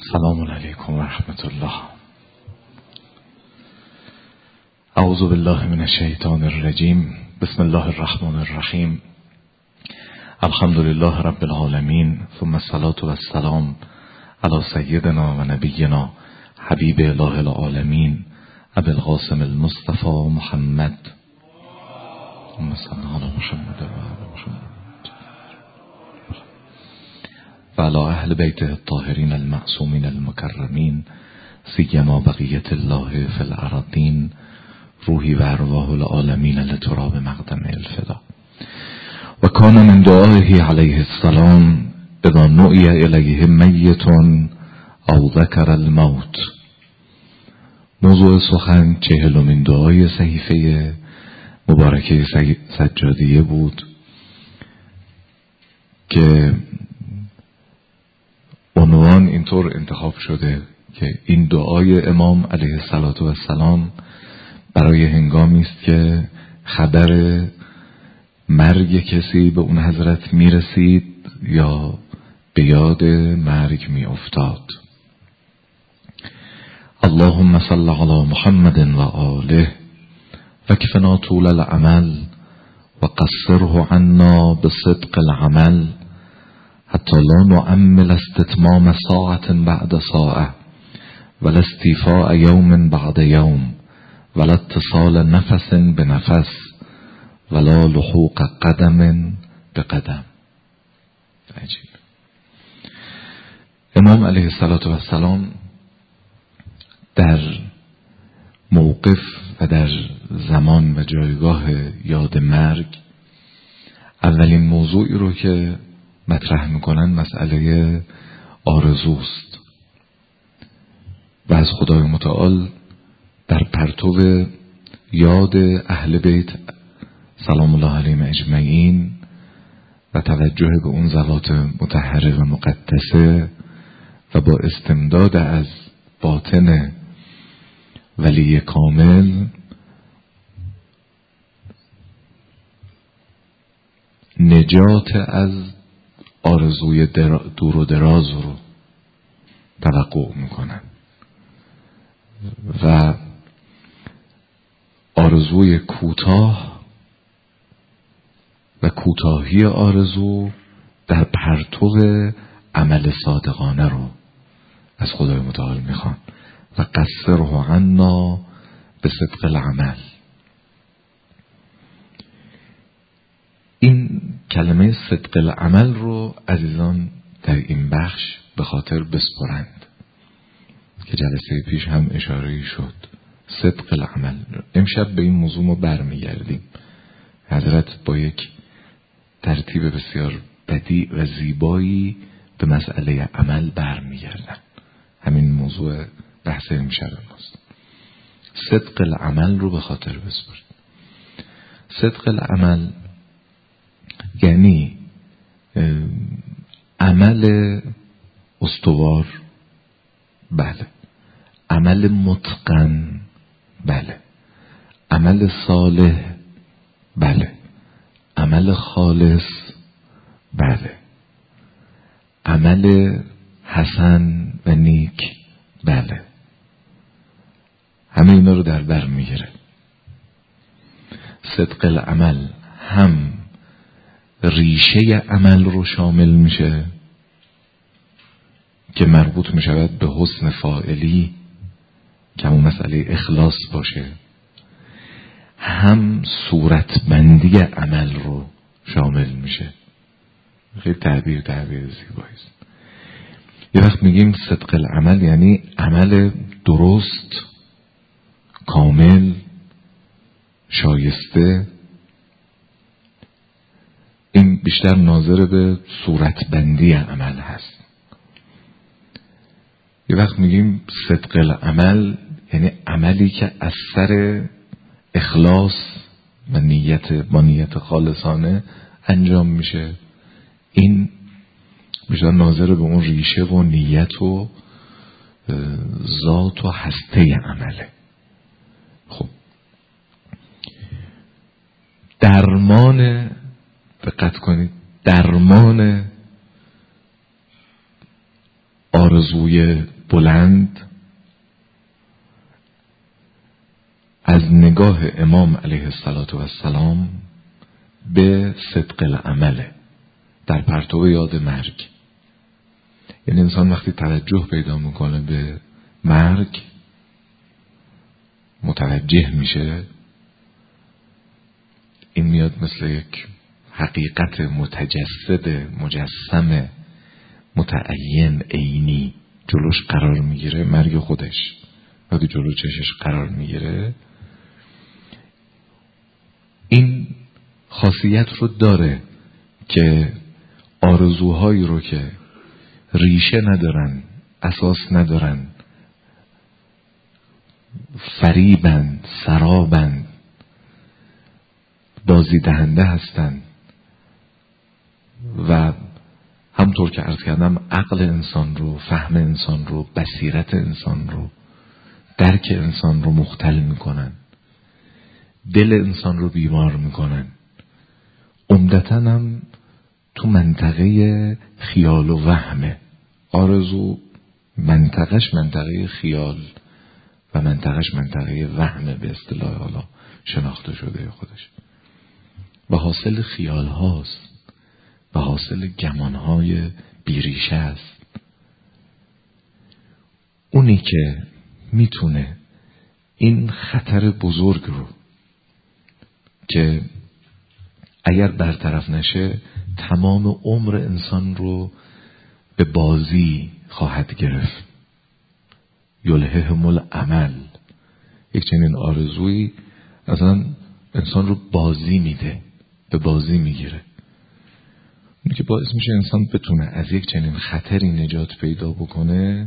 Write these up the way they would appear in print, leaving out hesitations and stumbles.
السلام علیکم و رحمت الله. اعوذ بالله من الشیطان الرجیم. بسم الله الرحمن الرحیم. الحمد لله رب العالمین، ثم الصلاة والسلام علی سیدنا و نبینا حبیب اله العالمین ابی القاسم المصطفى محمد. اللهم صل علی محمد و آل محمد و علی اهل بیته الطاهرین المعصومین المکرمین، سیما بقیت الله فی الارضین، روحی و ارواح العالمین لتراب مقدم الفدا. و کان من دعائه علیه السلام اذا نؤی الیه میت او ذکر الموت. موضوع سخن 40مین دعای صحیفه مبارکه سجادیه بود که عنوان اینطور انتخاب شده که این دعای امام علیه السلام برای هنگامی است که خبر مرگ کسی به اون حضرت میرسید یا به یاد مرگ می افتاد. اللهم صل علی محمد و آله و کفنا طول العمل و قصره عنا بصدق العمل حتی لا نعمل استتمام ساعة بعد ساعة ولا استیفاء یوم بعد یوم ولا اتصال نفس بنفس ولا لحوق قدم بقدم. عجیب. امام علیه السلام در موقف و در زمان و جایگاه یاد مرگ اولین موضوعی رو که مطرح میکنن مسئله آرزوست و از خدای متعال در پرتو یاد اهل بیت سلام الله علیهم اجمعین و توجه به اون ذوات مطهره و مقدسه و با استمداد از باطن ولی کامل نجات از آرزوی دور و دراز رو توقع میکنن و آرزوی کوتاه و کوتاهی آرزو در پرتو عمل صادقانه رو از خدای متعال میخوان و قصره عنا به صدق العمل. این کلمه صدق العمل رو عزیزان در این بخش به خاطر بسپرند که جلسه پیش هم اشاره شد. صدق العمل. امشب به این موضوع ما برمیگردیم. حضرت با یک ترتیب بسیار بدیع و زیبایی به مسئله عمل برمیگردن. همین موضوع بحث امشب ماست. صدق العمل رو به خاطر بسپرید. صدق العمل یعنی عمل استوار، بله. عمل متقن، بله. عمل صالح، بله. عمل خالص، بله. عمل حسن و نیک، بله. همه اینا رو در بر میگیره. صدق العمل هم ریشه عمل رو شامل میشه که مربوط میشود به حسن فاعلی که همون مسئله اخلاص باشه، هم صورتبندی عمل رو شامل میشه. خیلی تعبیر زیبایی است. یه وقت میگیم صدق العمل یعنی عمل درست، کامل، شایسته. این بیشتر ناظر به صورتبندی عمل هست. یه وقت میگیم صدق العمل یعنی عملی که از سر اخلاص و با نیت خالصانه انجام میشه. این بیشتر ناظر به اون ریشه و نیت و ذات و هسته عمله. خب درمان، دقت کنید، درمان آرزوی بلند از نگاه امام علیه السلام به صدق العمله، در پرتو یاد مرگ. یعنی انسان وقتی توجه پیدا میکنه به مرگ، متوجه میشه، این میاد مثل یک حقیقت متجسد، مجسم، متعین، عینی جلوش قرار میگیره. مرگ خودش وقتی جلو چشش قرار میگیره، این خاصیت رو داره که آرزوهایی رو که ریشه ندارن، اساس ندارن، فریبند، سرابند، بازیدهنده هستند و همطور که عرض کردم عقل انسان رو، فهم انسان رو، بصیرت انسان رو، درک انسان رو مختل میکنن، دل انسان رو بیمار میکنن. عمدتاً هم تو منطقه خیال و وهمه. آرزو منطقش منطقه خیال و منطقش منطقه وهمه، به اصطلاح حالا شناخته شده خودش، و حاصل خیال هاست و حاصل گمان های بیریشه است. اونی که میتونه این خطر بزرگ رو که اگر برطرف نشه تمام عمر انسان رو به بازی خواهد گرفت، یلههم العمل، یک چنین آرزویی اصلا انسان رو بازی میده، به بازی میگیره. اونی که باعث میشه انسان بتونه از یک چنین خطری نجات پیدا بکنه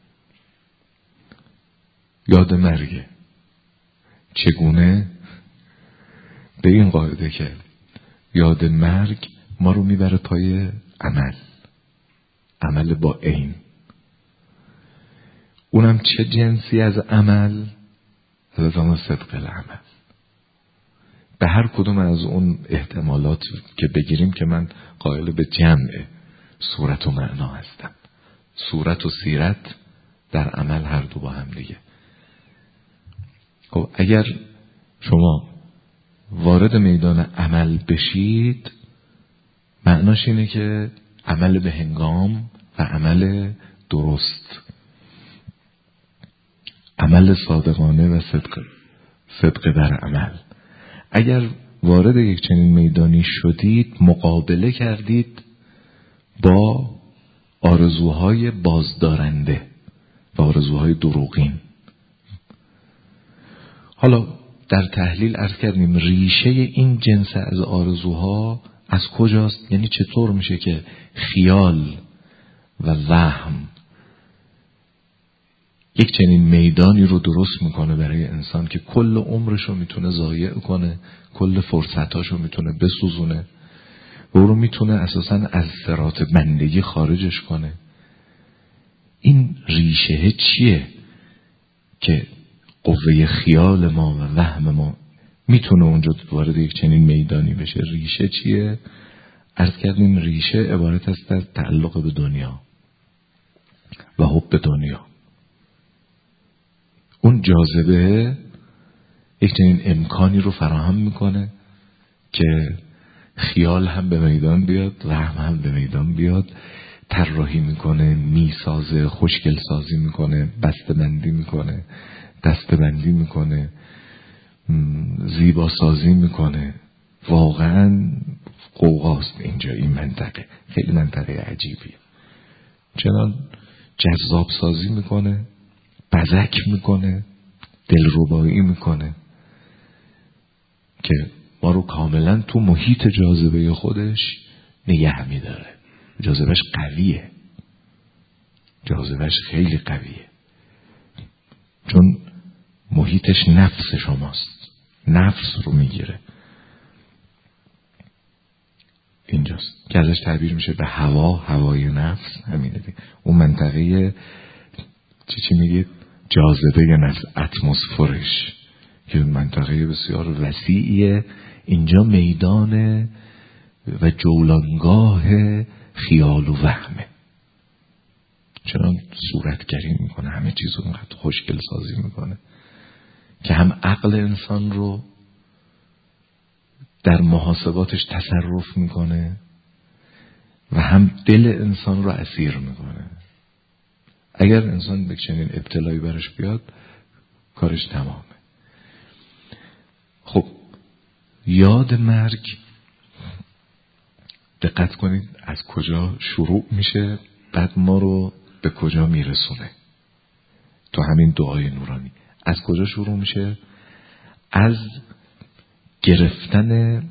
یاد مرگه. چگونه؟ به این قاعده که یاد مرگ ما رو میبره پای عمل با عین. اونم چه جنسی از عمل؟ از آن صدق العمل. به هر کدوم از اون احتمالات که بگیریم که من قائل به جمع صورت و معنا هستم. صورت و سیرت در عمل هر دو با هم دیگه. خب اگر شما وارد میدان عمل بشید، معناش اینه که عمل به هنگام و عمل درست، عمل صادقانه و صدق در عمل. اگر وارد یک چنین میدانی شدید، مقابله کردید با آرزوهای بازدارنده و آرزوهای دروغین. حالا در تحلیل عرض کردیم ریشه این جنس از آرزوها از کجاست؟ یعنی چطور میشه که خیال و وهم یک چنین میدانی رو درست میکنه برای انسان که کل عمرش رو میتونه ضایع کنه، کل فرصتاش رو میتونه بسوزونه و او رو میتونه اساساً از صراط بندگی خارجش کنه. این ریشه چیه که قوه خیال ما و وهم ما میتونه اونجا وارد یک چنین میدانی بشه؟ ریشه چیه؟ عرض کردیم ریشه عبارت است از تعلق به دنیا و حب دنیا. اون جاذبه یک چنین امکانی رو فراهم میکنه که خیال هم به میدان بیاد، وهم هم به میدان بیاد، طراحی میکنه، میسازه، خوشگل سازی میکنه، بسته‌بندی میکنه، دسته‌بندی میکنه، زیبا سازی میکنه. واقعا قوقاست اینجا، این منطقه خیلی منطقه عجیبیه. چنان جذاب سازی میکنه، بزک میکنه، دلربایی میکنه که ما رو کاملا تو محیط جاذبه خودش نگه میداره. جاذبهش قویه، جاذبهش خیلی قویه، چون محیطش نفس شماست، نفس رو میگیره. اینجاست که ازش تعبیر میشه به هوای نفس. همینه دیگه، اون منطقه چی میگید؟ جاذبه نفس، اتمسفرش، که منطقه بسیار وسیعیه. اینجا میدان و جولانگاه خیال و وهمه. چنان صورتگری میکنه، همه چیز رو اونقدر خوشگل سازی میکنه که هم عقل انسان رو در محاسباتش تصرف میکنه و هم دل انسان رو اسیر میکنه. اگر انسان به چنین ابتلایی برش بیاد کارش تمامه. خب یاد مرگ دقت کنید از کجا شروع میشه، بعد ما رو به کجا میرسونه. تو همین دعای نورانی از کجا شروع میشه؟ از گرفتن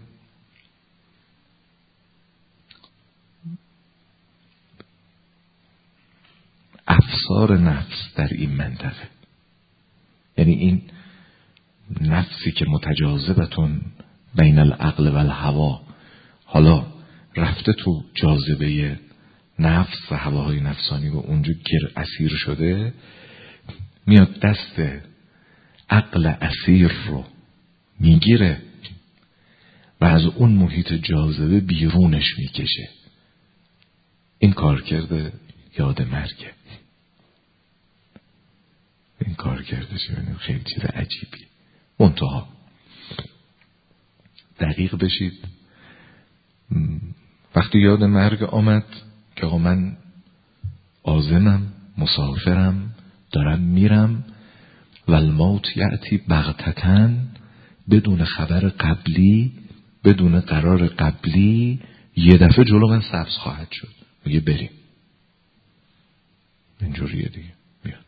افسار نفس در این منطقه. یعنی این نفسی که متجاذبتون بین العقل و الهوا حالا رفته تو جاذبه نفس و هواهای نفسانی و اونجا اسیر شده، میاد دست عقل اسیر رو میگیره و از اون محیط جاذبه بیرونش میکشه. این کار کرده یاد مرگه. این کار کرده خیلی چیز عجیبی. منتها دقیق بشید، وقتی یاد مرگ آمد که آقا من عازمم، مسافرم، دارم میرم و الموت یأتی بغتتن، بدون خبر قبلی، بدون قرار قبلی، یه دفعه جلو من سبز خواهد شد، میگه بریم. اینجوریه دیگه میاد.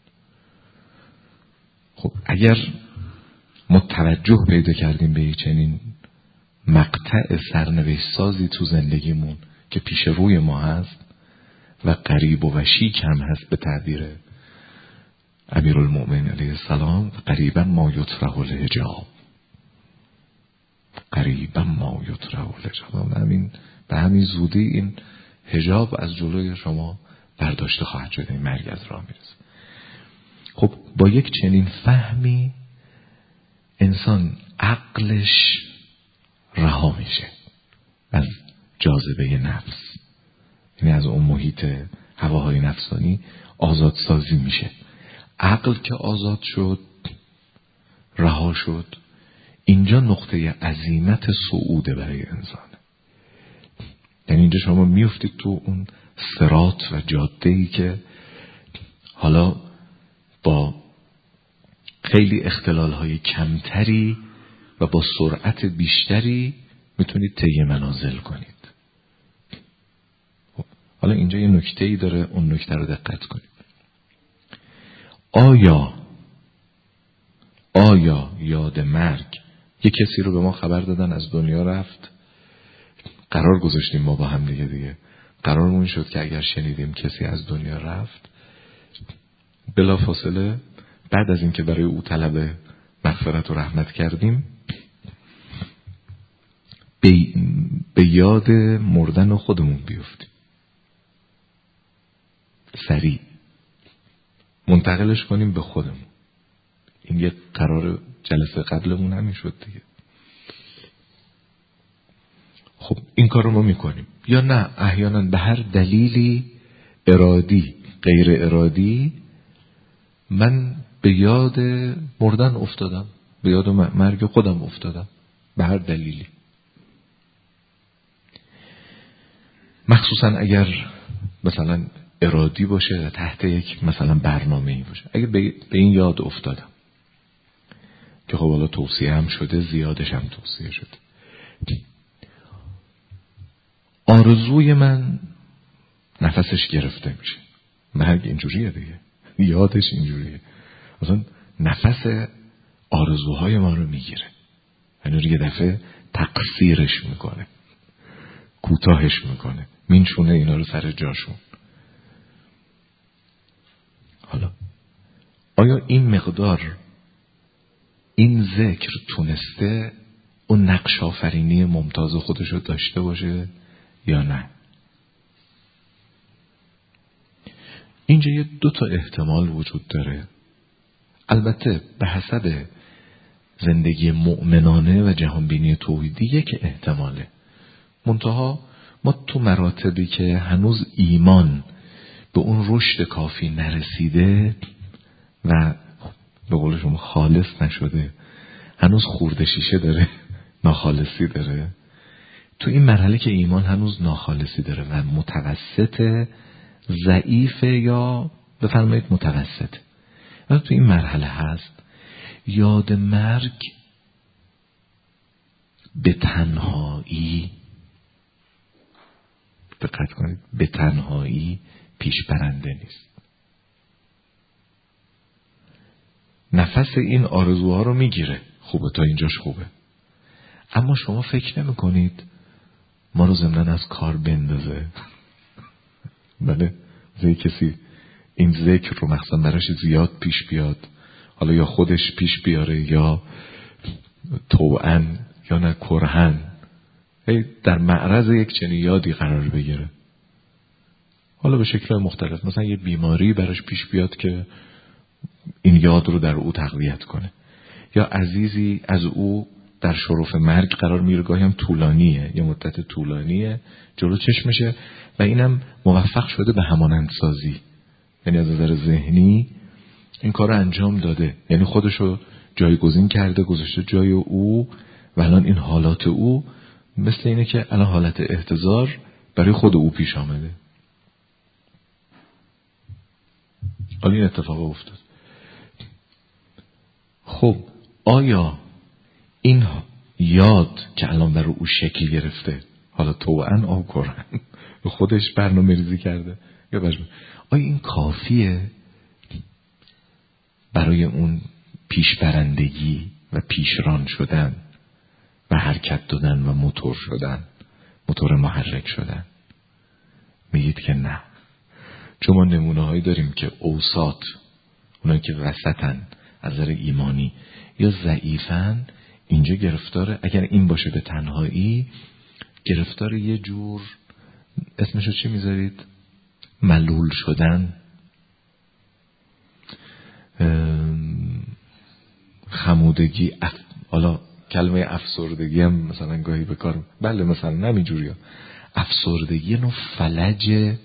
خب اگر ما توجه پیدا کردیم به چنین مقطع سرنوشت سازی تو زندگیمون که پیش روی ما هست و قریب و وشیک هم هست به تعبیر امیرالمؤمنین علیه السلام، قریبا ما یطرح الحجاب، قریبا ما یطرح الحجاب، به همین زودی این حجاب از جلوی شما برداشته خواهد شد، این مرگ از راه میرسه. خب با یک چنین فهمی انسان عقلش رها میشه از جاذبه نفس، یعنی از اون محیط هواهای نفسانی آزاد سازی میشه. عقل که آزاد شد، رها شد، اینجا نقطه عزیمت صعوده برای انسان. یعنی اینجا شما میفتید تو اون صراط و جاده‌ای که حالا با خیلی اختلال‌های کمتری و با سرعت بیشتری میتونید طی منازل کنید. حالا اینجا یه نکته‌ای داره، اون نکته رو دقت کنید. آیا یاد مرگ، یه کسی رو به ما خبر دادن از دنیا رفت، قرار گذاشتیم ما با هم دیگه قرارمون شد که اگر شنیدیم کسی از دنیا رفت، بلا فاصله بعد از اینکه برای او طلب مغفرت و رحمت کردیم به یاد مردن خودمون بیفتیم، سریع منتقلش کنیم به خودمون. این یه قرار جلسه قبلمون همین شد دیگه. خب این کار رو ما میکنیم یا نه؟ احیانا به هر دلیلی ارادی غیر ارادی من به یاد مردن افتادم، به یاد مرگ خودم افتادم، به هر دلیلی. مخصوصا اگر مثلا ارادی باشه، تحت یک مثلا برنامه‌ای باشه. اگه به این یاد افتادم که خب حالا توصیه هم شده، زیادش هم توصیه شده، آرزوی من نفسش گرفته میشه. مرگ اینجوریه دیگه، یادش اینجوریه، مثلا نفس آرزوهای ما رو میگیره، یعنی یه دفعه تقصیرش میکنه، کوتاهش میکنه، مینشونه اینا رو سر جاشون. حالا آیا این مقدار این ذکر تونسته اون نقش آفرینی ممتاز خودش رو داشته باشه یا نه؟ اینجا یه 2 تا احتمال وجود داره. البته به حسب زندگی مؤمنانه و جهانبینی توحیدی یک احتماله، منتها ما تو مراتبی که هنوز ایمان به اون رشد کافی نرسیده و به قول شما خالص نشده، هنوز خورده شیشه داره، ناخالصی داره، تو این مرحله که ایمان هنوز ناخالصی داره و متوسط، ضعیف یا بفرمایید متوسط، و تو این مرحله هست، یاد مرگ به تنهایی، دقت کنید، به تنهایی پیش برنده نیست. نفس این آرزوها رو میگیره، خوبه، تا اینجاش خوبه، اما شما فکر نمی کنید ما رو ضمناً از کار بندازه؟ بله، کسی این ذکر رو مخصوصا براش زیاد پیش بیاد، حالا یا خودش پیش بیاره یا طوعاً یا نه کرهن، در معرض یک چنین یادی قرار بگیره، حالا به شکل مختلف، مثلا یه بیماری براش پیش بیاد که این یاد رو در او تقویت کنه، یا عزیزی از او در شرف مرگ قرار میگیره، گاهی هم طولانیه، یه مدت طولانیه جلو چشمشه و اینم موفق شده به همانندسازی، یعنی از نظر ذهنی این کار رو انجام داده، یعنی خودشو جایگزین کرده، گذاشته جای او و الان این حالات او مثل اینه که الان حالت احتضار برای خود او پیش آمده. حالا این اتفاق افتاد. خب آیا این یاد که الان برای او شکل گرفته، حالا طوعاً او کرهن خودش برنامه ریزی کرده یا آیا این کافیه برای اون پیشبرندگی و پیشران شدن و حرکت دادن و موتور شدن، موتور محرک شدن؟ میگید که نه، چون ما نمونه هایی داریم که اوساط، اونایی که وسطن از نظر ایمانی یا ضعیفن، اینجا گرفتاره، اگر این باشه به تنهایی، گرفتار یه جور اسمشو چی میذارید؟ ملول شدن، خمودگی، حالا کلمه افسردگی هم مثلا گاهی به کار، بله مثلا نمیجوری، افسردگی نوع فلج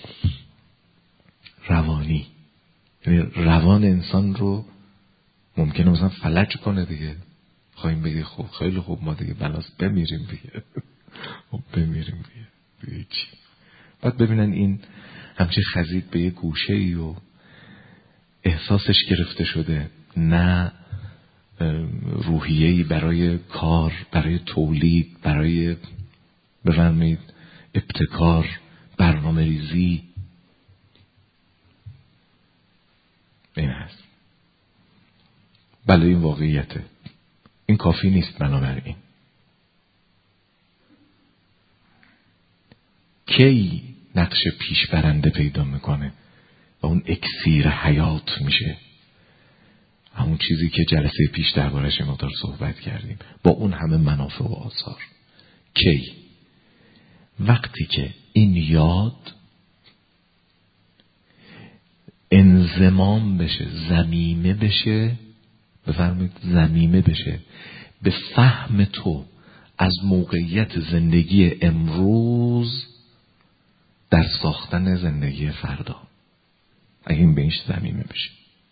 روانی، یعنی روان انسان رو ممکنه مثلا فلج کنه دیگه، خواهیم بگه خب خیلی خوب ما دیگه بلاس بمیریم دیگه، خب بمیریم دیگه چی؟ بعد ببینن این همچه خزید به یه گوشه ای و احساسش گرفته شده، نه روحیه‌ای برای کار، برای تولید، برای بفرمایید ابتکار، برنامه ریزی. این هست. بله این واقعیته، این کافی نیست. بنابراین کی نقش پیش برنده پیدا میکنه و اون اکسیر حیات میشه، همون چیزی که جلسه پیش دربارش مقدار صحبت کردیم، با اون همه منافع و آثار. کی؟ وقتی که این یاد انضمام بشه، ضمیمه بشه، بفرمایید ضمیمه بشه به فهم تو از موقعیت زندگی امروز در ساختن زندگی فردا. اگه این بهش ضمیمه بشه،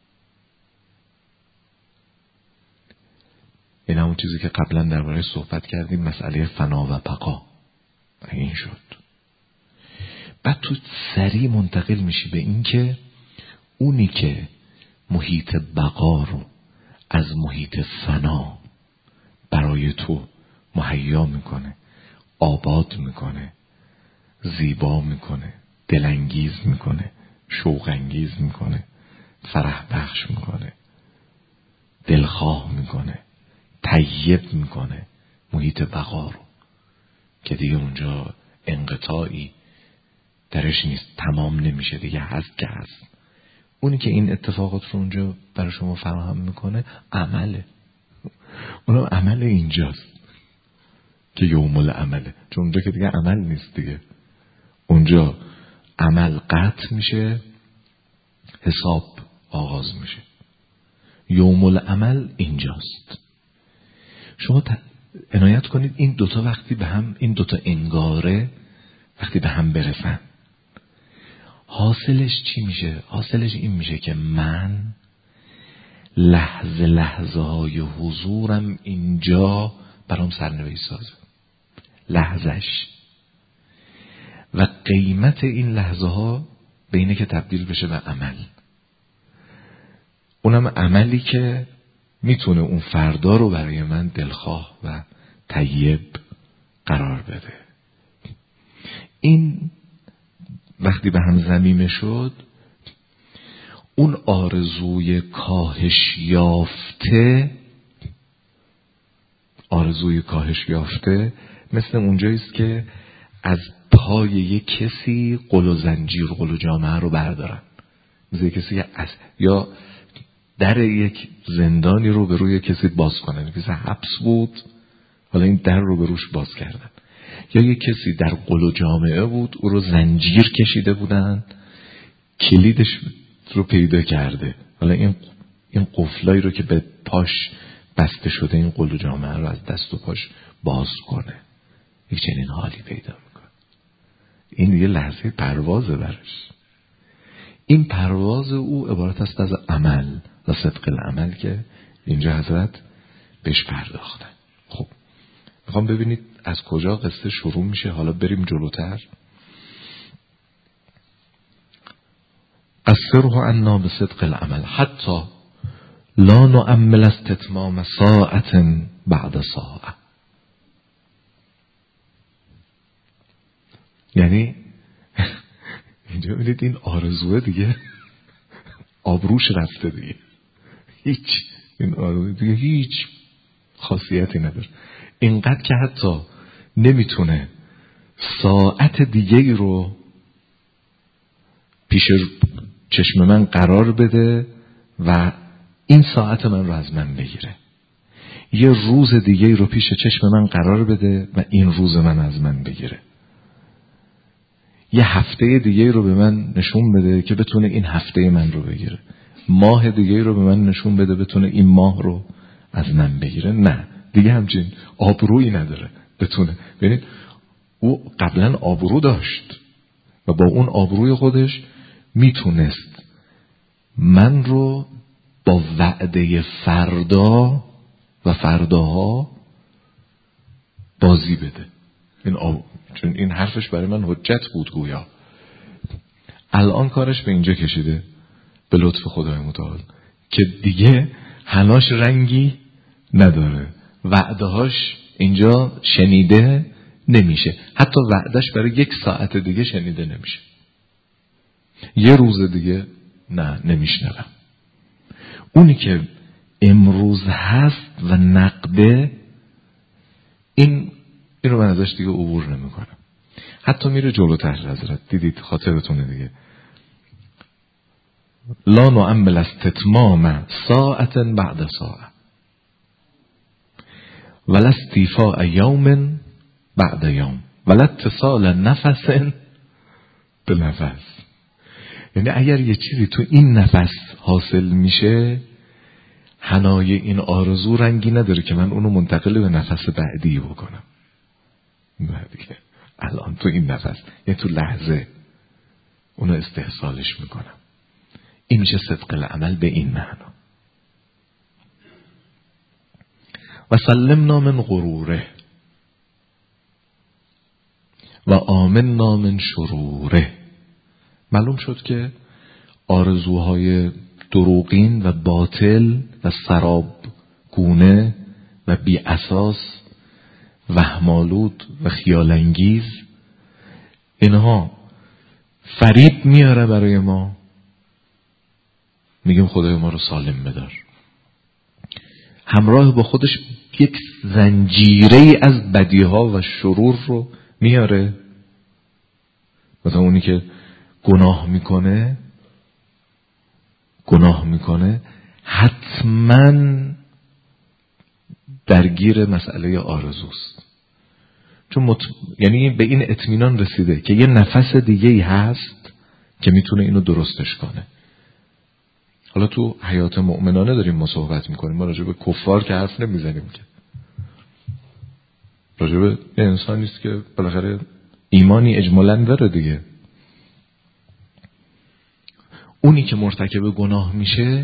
این همون چیزی که قبلا درباره‌اش صحبت کردیم، مسئله فنا و بقا. این شد. بعد تو سریع منتقل میشی به این که اونی که محیط بقا رو از محیط فنا برای تو مهیا میکنه، آباد میکنه، زیبا میکنه، دلانگیز میکنه، شوق انگیز میکنه، فرح بخش میکنه، دلخواه میکنه، طیب میکنه، محیط بقا رو که دیگه اونجا انقطاعی درش نیست، تمام نمیشه دیگه، هست که هست. اونی که این اتفاقات رو اونجا برای شما فراهم میکنه عمله، اونم عمل اینجاست که یوم العمله، چون اونجا که دیگه عمل نیست دیگه، اونجا عمل قطع میشه، حساب آغاز میشه. یوم العمل اینجاست. شما عنایت کنید این دوتا وقتی به هم، این دوتا انگاره وقتی به هم برسن، حاصلش چی میشه؟ حاصلش این میشه که من لحظه های حضورم اینجا برام سرنوشت سازه، لحظش، و قیمت این لحظه ها به اینه که تبدیل بشه به عمل. اونم عملی که میتونه اون فردا رو برای من دلخواه و طیب قرار بده. این وقتی به هم ضمیمه شد، اون آرزوی کاهش یافته مثل اونجاییست که از پای یک کسی قل و زنجیر، قل و جامعه رو بردارن، مثل کسی یا در یک زندانی رو به روی کسی باز کنن، کسی حبس بود حالا این در رو به روش باز کردن، یا یک کسی در قل و جامعه بود او رو زنجیر کشیده بودن، کلیدش رو پیدا کرده، حالا این قفلایی رو که به پاش بسته شده این قل و جامعه رو از دست و پاش باز کنه. یک چنین حالی پیدا میکنه. این یه لحظه پروازه برش. این پرواز او عبارت است از عمل و صدق العمل که اینجا حضرت بهش پرداختن. خب میخوام ببینید از کجا قصه شروع میشه. حالا بریم جلوتر. قصره عنا بصدق العمل حتی لا نؤمل استتمام ساعت بعد ساعه. یعنی اینجا ببینید این آرزوه دیگه آبروش رفته دیگه، این آرزوه دیگه هیچ خاصیتی نداره، اینقدر که حتی نمیتونه ساعت دیگه رو پیش چشم من قرار بده و این ساعت من رو از من بگیره، یه روز دیگه رو پیش چشم من قرار بده و این روز من از من بگیره، یه هفته دیگه رو به من نشون بده که بتونه این هفته من رو بگیره، ماه دیگه رو به من نشون بده بتونه این ماه رو از من بگیره. نه دیگه همچین آبرویی نداره بتونه. ببینید او قبلا آبرو داشت و با اون آبروی خودش میتونست من رو با وعده فردا و فرداها بازی بده. چون این حرفش برای من حجت بود گویا. الان کارش به اینجا کشیده به لطف خدای متعال که دیگه حناش رنگی نداره، وعدهاش اینجا شنیده نمیشه، حتی وعدش برای یک ساعت دیگه شنیده نمیشه، یه روز دیگه نه نمیشنوم. اونی که امروز هست و نقده این رو من ازش دیگه عبور نمیکنم. حتی میره جلوتر حضرت، دیدید خاطرتونه دیگه، لا نؤمل استتمام ساعت بعد ساعه ولا استیفاء یوم بعد یوم ولا اتصال نفس به نفس. یعنی اگر یه چیزی تو این نفس حاصل میشه، حنای این آرزو رنگی نداره که من اونو منتقل به نفس بعدی بکنم. دیگه الان تو این نفس، یعنی تو لحظه اونو استحصالش میکنم. این میشه صدق العمل به این معنا. و سلمنا من غروره و آمنا من شروره. معلوم شد که آرزوهای دروغین و باطل و سراب گونه و بی اساس وهم‌آلود و خیالانگیز، اینها فریب میاره برای ما. میگیم خدای ما رو سالم بدار، همراه با خودش یک زنجیره از بدیها و شرور رو میاره. مثلا اونی که گناه میکنه حتما درگیر مسئله آرزوست، چون یعنی به این اطمینان رسیده که یه نفس دیگه‌ای هست که میتونه اینو درستش کنه. حالا تو حیات مؤمنانه داریم ما صحبت میکنیم، ما راجع به کفار که حرف نمیزنیم، که راجع به انسانی است که بالاخره ایمانی اجمالاً داره دیگه. اونی که مرتکب گناه میشه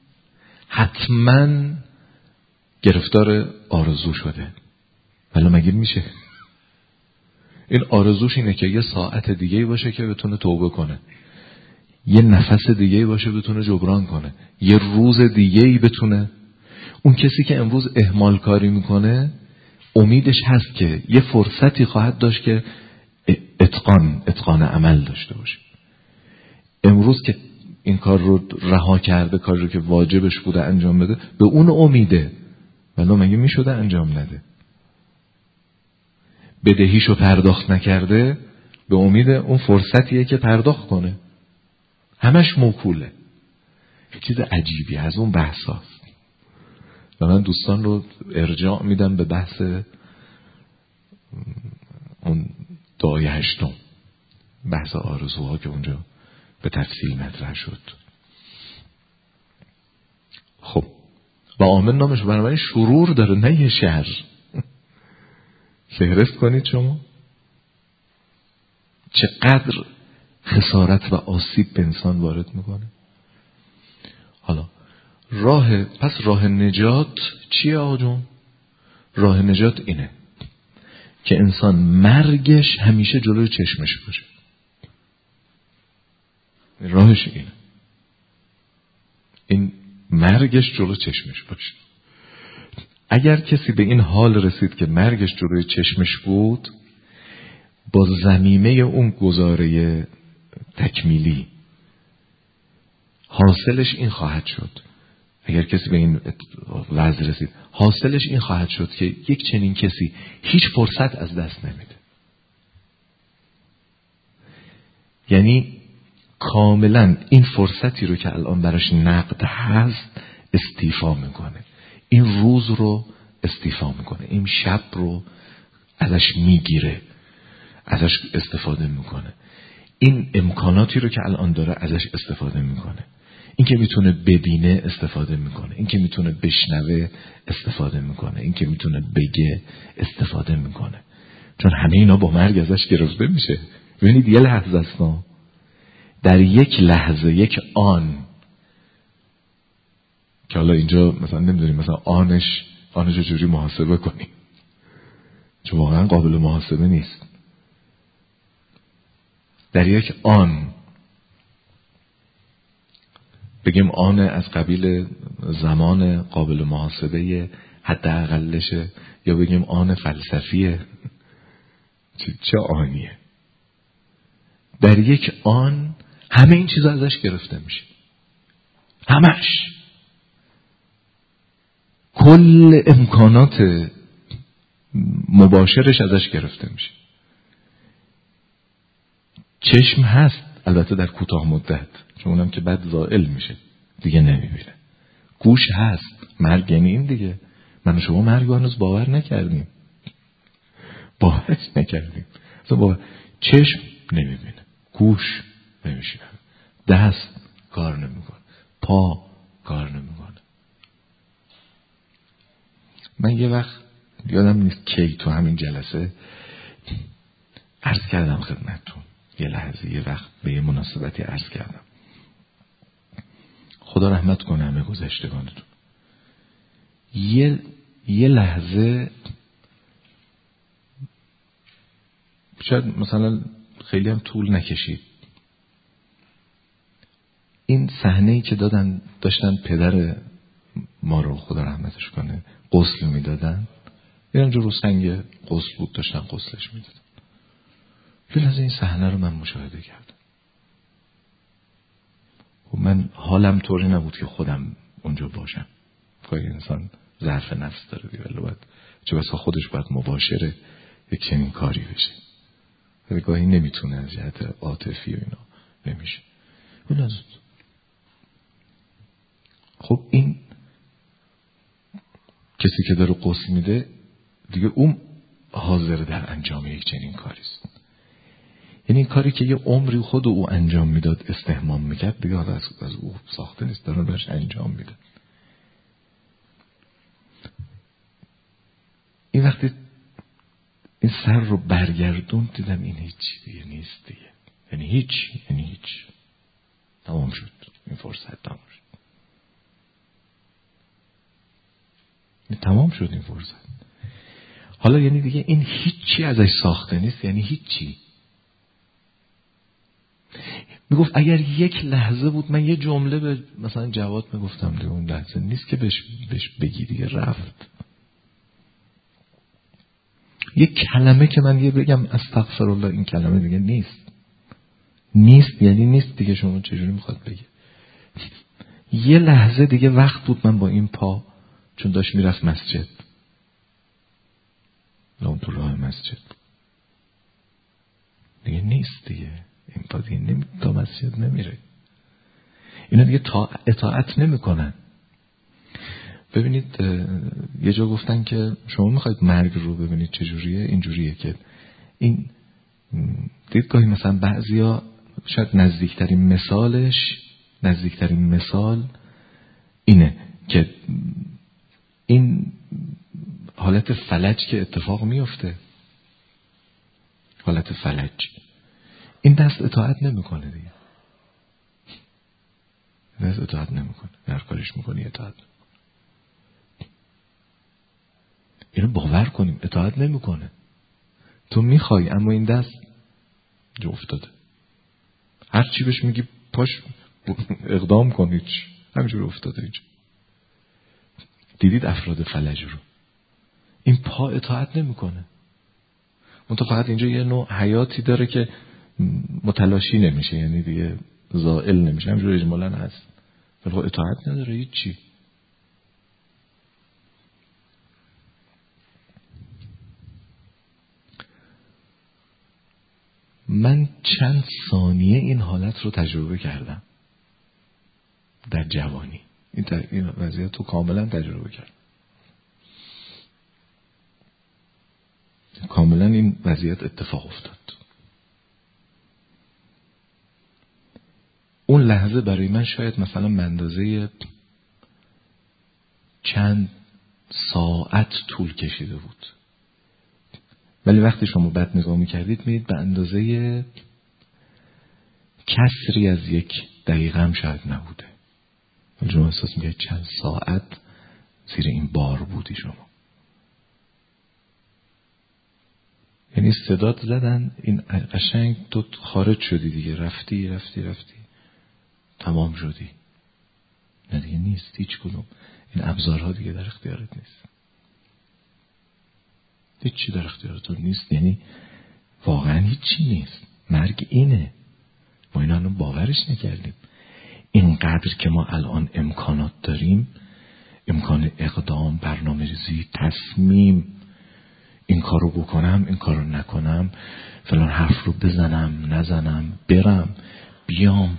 حتما گرفتار آرزو شده. ولی مگه میشه؟ این آرزوش اینه که یه ساعت دیگه باشه که بتونه توبه کنه، یه نفس دیگه باشه بتونه جبران کنه، یه روز دیگه بتونه. اون کسی که امروز اهمال کاری میکنه امیدش هست که یه فرصتی خواهد داشت که اتقان عمل داشته باشه. امروز که این کار رو رها کرده، کاری رو که واجبش بوده انجام بده، به اون امیده، ولی مگه میشده انجام نده؟ بدهیشو پرداخت نکرده، به امید اون فرصتیه که پرداخت کنه. همش موکوله. چیز عجیبی از اون بحثاست. و من دوستان رو ارجاع میدم به بحث اون دعای 8، بحث آرزوها که اونجا به تفصیل مطرح شد. خب و عامل نامش بنابراین شرور داره، نه یه شر. فهرست کنید شما چقدر خسارت و آسیب به انسان وارد میکنه. حالا راه نجات چیه آقا جون؟ راه نجات اینه که انسان مرگش همیشه جلوی چشمش باشه. راهش اینه، این مرگش جلوی چشمش باشه. اگر کسی به این حال رسید که مرگش جلوی چشمش بود، با ضمیمه اون گزاره تکمیلی حاصلش این خواهد شد. اگر کسی به این وضع رسید، حاصلش این خواهد شد که یک چنین کسی هیچ فرصت از دست نمیده. یعنی کاملا این فرصتی رو که الان براش نقد هست استیفا میکنه، این روز رو استیفا میکنه، این شب رو ازش میگیره، ازش استفاده میکنه، این امکاناتی رو که الان داره ازش استفاده میکنه، این که میتونه ببینه استفاده میکنه، این که میتونه بشنوه استفاده میکنه، این که میتونه بگه استفاده میکنه. چون همه اینا با مرگ ازش گرفته میشه. ببینید یه لحظه است، در یک لحظه، یک آن که حالا اینجا مثلا نمیدونیم مثلا آنش رو چجوری محاسبه کنیم، چون واقعا قابل محاسبه نیست. در یک آن بگیم آن از قبیل زمان قابل محاسبه حداقلشه، یا بگیم آن فلسفیه، چه آنیه؟ در یک آن همه این چیزا ازش گرفته میشه، همش، کل امکانات مباشرش ازش گرفته میشه. چشم هست البته در کوتاه مدت، چون اونم که بعد زائل میشه دیگه نمیبینه. گوش هست، مرگ یعنی این دیگه. من و شما مرگ هنوز باور نکردیم، باورش نکردیم. چشم نمیبینه، گوش نمیشنوه، دست کار نمیکنه، پا کار نمیکنه. من یه وقت یادم نیست کی تو همین جلسه عرض کردم خدمتتون، یه لحظه یه وقت به یه مناسبتی عرض کردم، خدا رحمت کنه همه گذشتگانتون. یه لحظه شاید مثلا خیلی هم طول نکشید، این صحنه‌ای که داشتن پدر ما رو خدا رحمتش کنه غسل میدادن، اینجا رو سنگ غسل بود، داشتن غسلش میدادن. یه لحظه این صحنه رو من مشاهده کردم. من حالم طوری نبود که خودم اونجا باشم. گاهی انسان ضعف نفس داره دیگه، ولی باید چه بسا خودش باید مباشر یک چنین کاری بشه، ولی گاهی نمیتونه از جهت عاطفی و اینا نمیشه. خب این کسی که داره غسل میده دیگه اون حاضر در انجام یک چنین کاری است. یعنی این کاری که یه عمری خود او انجام میداد، استحمام میکرد، دیگه حالا از او ساخته نیست، داره بهش انجام میده. این وقتی این سر رو برگردون دیدم این هیچ دیگه نیست دیگه، یعنی هیچ. تمام شد این فرصت، تمام شد این فرصت. حالا یعنی دیگه این هیچی ازش ساخته نیست، یعنی هیچی. میگفت اگر یک لحظه بود من یه جمله به مثلا جواد میگفتم دیگه اون لحظه نیست که بهش بگی دیگه، رفت. یک کلمه که من یه بگم استغفرالله، این کلمه دیگه نیست یعنی نیست دیگه. شما چجوری میخواد بگه؟ یه لحظه دیگه وقت بود من با این پا، چون داشت میرفت مسجد، اون تو راه مسجد دیگه نیست دیگه، این پا دیگه تا مسجد نمیره. اینا دیگه اطاعت نمیکنن. ببینید یه جا گفتن که شما میخواید مرگ رو ببینید چجوریه، اینجوریه که این دیدگاهی مثلا بعضیا شاید نزدیکترین مثال اینه که این حالت فلج که اتفاق میفته، حالت فلج، این دست اطاعت نمیکنه دیگه، دست اطاعت نمیکنه، هر کارش میکنی اطاعت نمیکنه. اینو باور کنیم، اطاعت نمیکنه. تو میخوای اما این دست جا افتاده، هر چی بهش میگی پاش اقدام کنید همینجور افتاده اینجا. دیدید افراد فلج رو، این پا اطاعت نمیکنه. اون تو فقط اینجا یه نوع حیاتی داره که متلاشی نمیشه، یعنی دیگه زائل نمیشه، همینجور اجمالا هست، ولی اطاعت نداره هیچی. من چند ثانیه این حالت رو تجربه کردم در جوانی، این وضعیت رو کاملا تجربه کردم، کاملا این وضعیت اتفاق افتاد. اون لحظه برای من شاید مثلا به اندازه چند ساعت طول کشیده بود، ولی وقتی شما بعد نگاه میکردید میدید به اندازه کسری از یک دقیقه هم شاید نبوده، ولی شما احساس میکردید چند ساعت زیر این بار بودی شما. یعنی صدات زدن، این قشنگ تو خارج شدی دیگه، رفتی تمام شدی، نه دیگه نیست هیچ کدوم این ابزارها دیگه در اختیارت نیست، هیچی در اختیارت نیست، یعنی واقعا هیچی نیست. مرگ اینه، ما اینا الان باورش نکردیم. اینقدر که ما الان امکانات داریم، امکان اقدام، برنامه‌ریزی، تصمیم، این کارو بکنم، این کارو نکنم، فلان حرف رو بزنم نزنم، برم بیام،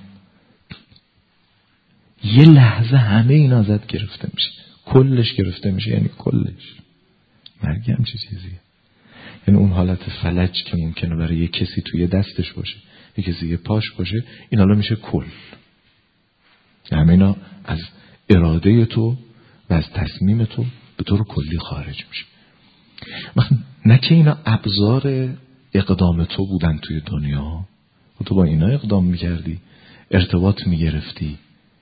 یه لحظه همه این ازت گرفته میشه، کلش گرفته میشه، یعنی کلش. مرگ هم چه چیزیه؟ یعنی اون حالت فلج که ممکنه برای یه کسی توی دستش باشه، یه کسی یه پاش باشه، این حالا میشه کل. همه اینا از اراده تو و از تصمیم تو به طور کلی خارج میشه. نه که اینا ابزار اقدام تو بودن توی دنیا و تو با اینا اقدام میکردی، ارتباط میگرفتی،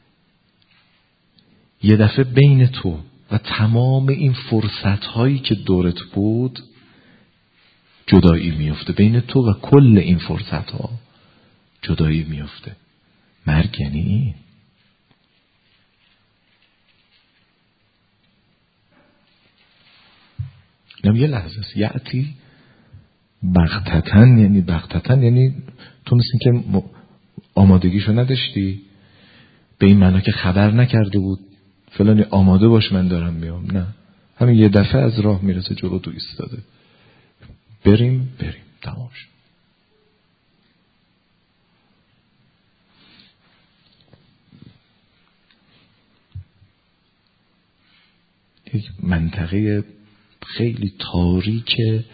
یه دفعه بین تو و تمام این فرصت هایی که دورت بود جدایی میفته، بین تو و کل این فرصت ها جدایی میفته. مرگ یعنی این. اینم یه لحظه است، یعتی بغتتن، یعنی بغتتن یعنی تو مثل این که آمادگیشو نداشتی، به این معنا که خبر نکرده بود فلانی آماده باش من دارم میام، نه، همین یه دفعه از راه میرسه جلو تو ایستاده، بریم تمام شد. یک منطقه خیلی تاریک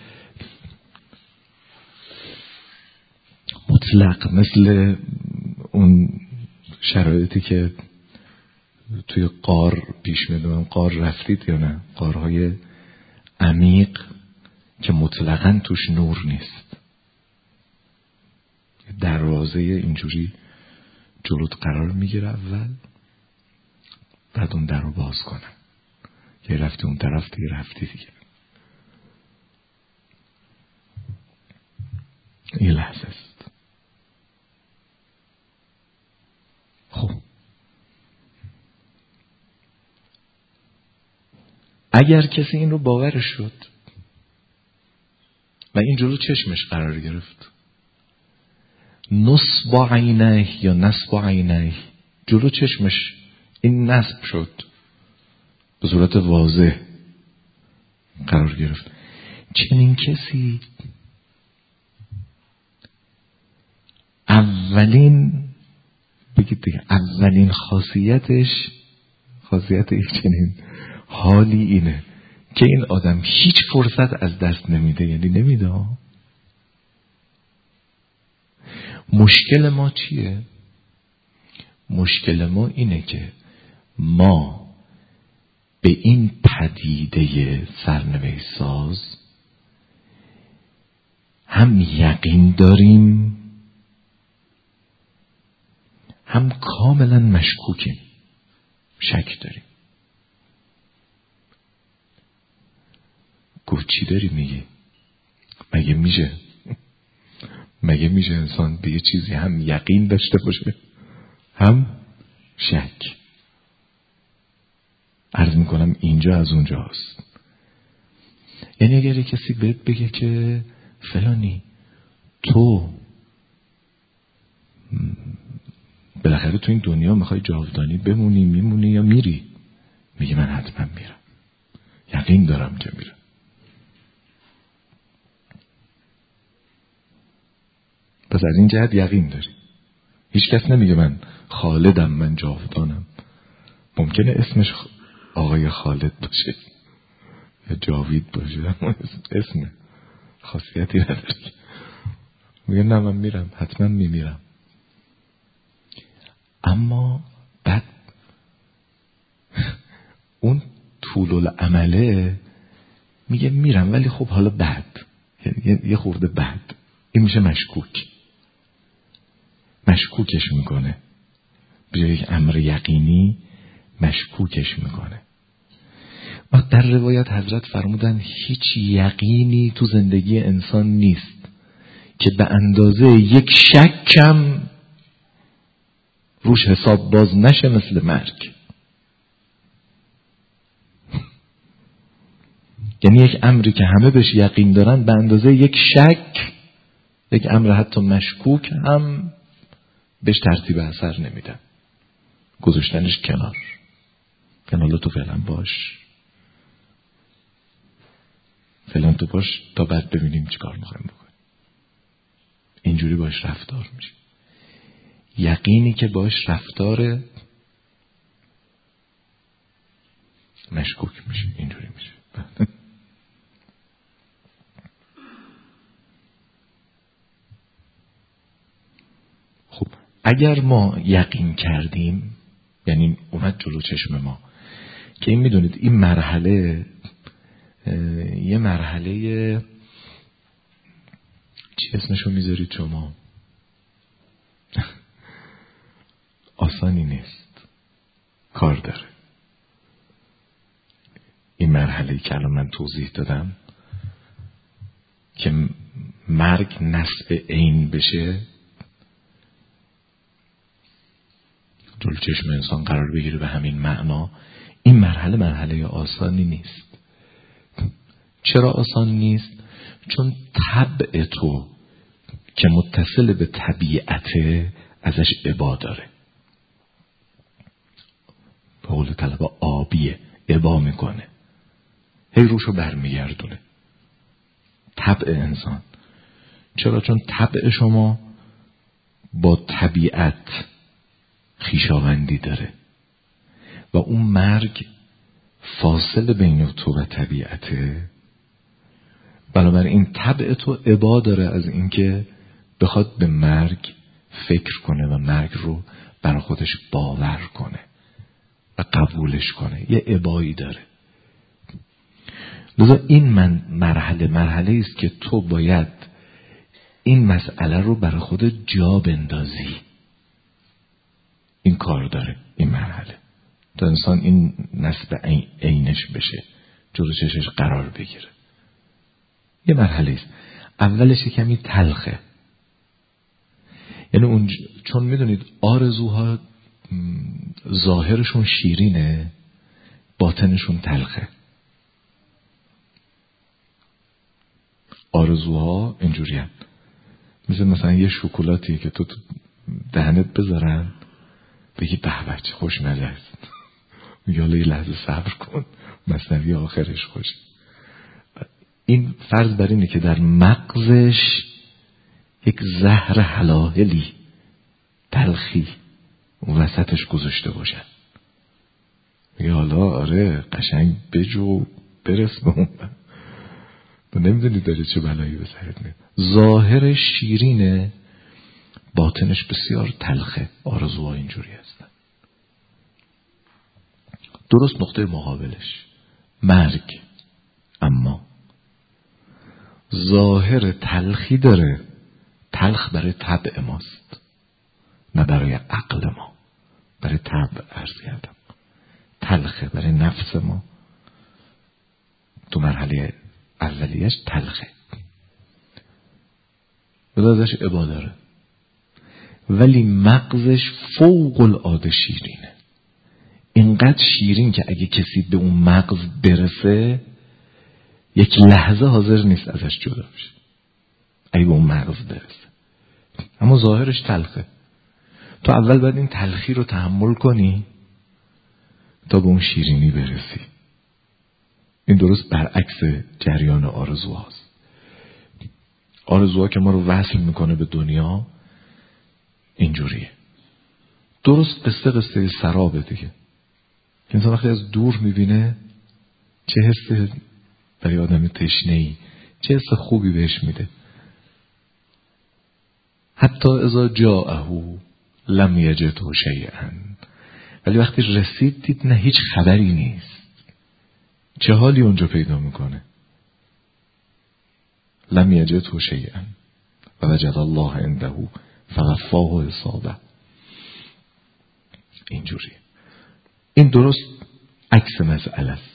مطلق، مثل اون شرایطی که توی قار پیش میدونم، قار رفتید یا نه؟ قارهای عمیق که مطلقاً توش نور نیست، دروازه اینجوری جلوت قرار میگیره اول، بعد اون در رو باز کنن. یه رفتی اون طرف، دیگه رفتی دیگه. این لحظه است. خب اگر کسی این رو باورش شد و این جلو چشمش قرار گرفت، نصب عینه یا نصب عینه، جلو چشمش این نصب شد، به صورت واضح قرار گرفت، چنین کسی اولین خاصیت چنین حالی اینه که این آدم هیچ فرصت از دست نمیده، یعنی نمیده. مشکل ما چیه؟ مشکل ما اینه که ما به این پدیده سرنوشت ساز هم یقین داریم، هم کاملا مشکوکیم، شک داریم. گفت چی داری میگی؟ مگه میشه انسان به یه چیزی هم یقین داشته باشه هم شک؟ عرض میکنم اینجا از اونجاست. یعنی اگر کسی بهت بگه که فلانی تو بالاخره تو این دنیا میخوای جاودانی بمونی، میمونی یا میری؟ میگه من حتما میرم، یقین دارم که میرم. پس از این جهت یقین داری. هیچ کس نمیگه من خالدم، من جاودانم. ممکنه اسمش آقای خالد باشه یا جاوید باشه، اسم خاصیتی نداره. میگه نه من میرم، حتما میمیرم. اما بعد اون طول العمله میگه میرم، ولی خب حالا بعد، یه خورده بعد، این میشه مشکوکش میکنه. به جای یک امر یقینی مشکوکش میکنه. و در روایت حضرت فرمودن هیچ یقینی تو زندگی انسان نیست که به اندازه یک شکم روش حساب باز نشه مثل مرگ. یعنی یک امری که همه بهش یقین دارن، به اندازه یک شک، یک امر حتی مشکوک هم بهش ترتیب اثر نمیدن، گذاشتنش کنار. حالا تو فعلا باش، تا بعد ببینیم چی کار میخوایم بکنیم. اینجوری باش رفتار میشه. یقینی که باش رفتار مشکوک میشه، اینجوری میشه. خب اگر ما یقین کردیم، یعنی اومد جلو چشم ما که این، میدونید این مرحله یه مرحله چی اسمشو میذارید شما؟ آسانی نیست، کار داره. این مرحله که الان من توضیح دادم که مرگ نسب عین بشه، جلو چشم انسان قرار بگیره به همین معنا، این مرحله آسانی نیست. چرا آسان نیست؟ چون طبع تو که متصل به طبیعته ازش ابا داره. به قول طلب آبیه، ابا میکنه، هی روشو برمیگردونه. طبع انسان. چرا؟ چون طبع شما با طبیعت خویشاوندی داره و اون مرگ فاصله بین تو و طبیعته. بنابراین طبع تو ابا داره از اینکه بخواد به مرگ فکر کنه و مرگ رو برای خودش باور کنه و قبولش کنه. یه ابایی داره. لذا این مرحله است که تو باید این مسئله رو برای خودت جا بندازی. این کار داره این مرحله، تا انسان این نصب عینش بشه، جلو چشش قرار بگیره. یه مرحله است. اولش کمی تلخه، یعنی اون چون میدونید آرزوها ظاهرشون شیرینه، باطنشون تلخه. آرزوها اینجوری هست، مثلا یه شکلاتی که تو دهنت بذارن بگی به به چه خوشمزه است، یالا یه لحظه صبر کن مثنوی آخرش خوش. این فرض بر اینه که در مغزش یک زهر حلاهلی تلخی اون وسطش گذاشته باشن، میگه حالا آره قشنگ بجو برس به اون، تو نمیدونی داره چه بلایی به سرت میاد. ظاهرش شیرینه، باطنش بسیار تلخه. آرزوها اینجوری هستن. درست نقطه مقابلش مرگ، اما ظاهر تلخی داره، تلخ برای طبع ماست نه برای عقل ما، برای طبع عرض کردم، تلخه برای نفس ما. تو مرحله اولیش تلخه، ازش عبا داره، ولی مغزش فوق العاده شیرینه. اینقدر شیرین که اگه کسی به اون مغز برسه یک لحظه حاضر نیست ازش جدا بشه، اگه به اون مغز برسه. اما ظاهرش تلخه. تو اول باید این تلخی رو تحمل کنی تا به اون شیرینی برسی. این درست برعکس جریان آرزوهاست. آرزوها که ما رو وصل میکنه به دنیا اینجوریه. درست قصه سرابه دیگه. انسان وقتی از دور میبینه چه حس برای آدم تشنه‌ای، چه حس خوبی بهش میده. حتی اذا جاءه لم یجده شیئا، ولی وقتی رسید دید نه هیچ خبری نیست. چه حالی اونجا پیدا میکنه؟ لم یجده شیئا و وجد الله عنده فوفاه حسابه. اینجوری. این درست عکس مسئله است.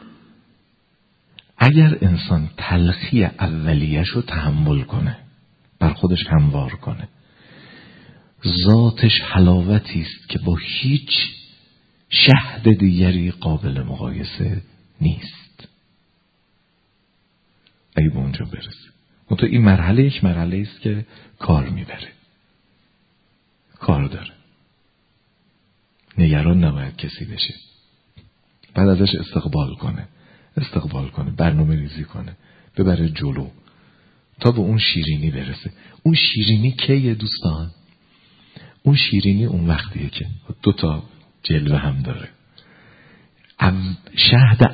اگر انسان تلخی اولیش رو تحمل کنه، بر خودش هموار کنه، ذاتش حلاوتی است که با هیچ شهد دیگری قابل مقایسه نیست. اگه به اونجا برسه، منتها این مرحله یک مرحله است که کار میبره، کار داره. نگران نباید کسی بشه، بعد ازش استقبال کنه، برنامه ریزی کنه، ببره جلو تا به اون شیرینی برسه. اون شیرینی کیه دوستان؟ اون شیرینی اون وقتیه که دو تا جلوه هم داره. شهد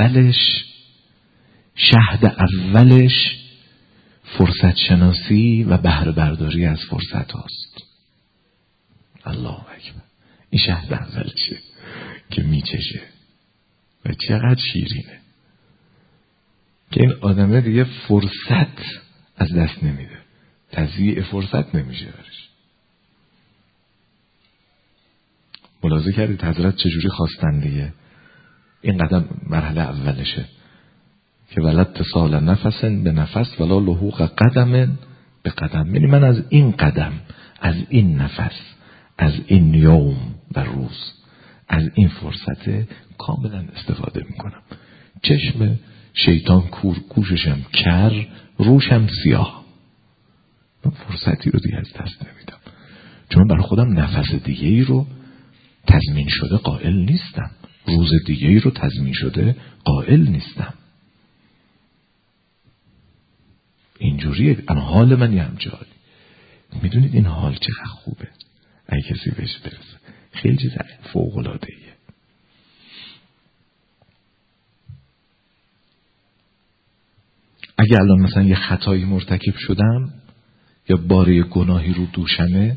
اولش فرصت شناسی و بهره برداری از فرصت هاست. الله اکبر. این شهد اولشه که میچشه و چقدر شیرینه که این آدمه دیگه فرصت از دست نمیده، تضییع فرصت نمیشه برش. ملاحظه کردید حضرت چجوری خواستن دیگه؟ این قدم مرحله اولشه که ولد اتصال نفس به نفس ولا لحوق قدم به قدم. یعنی من از این قدم، از این نفس، از این یوم و روز، از این فرصت کاملا استفاده میکنم. چشم شیطان کور، گوششم کر، روشم سیاه. من فرصتی رو دیگه از دست نمیدم، چون برای خودم نفس دیگه ای رو تضمین شده قائل نیستم، روز دیگه ای رو تضمین شده قائل نیستم. اینجوریه. اما حال من یه همچه میدونید این حال چقدر خوبه اگه کسی بهش برسه. خیلی چیز فوق العاده ایه. اگه الان مثلا یه خطایی مرتکب شدم یا باره گناهی رو دوشمه،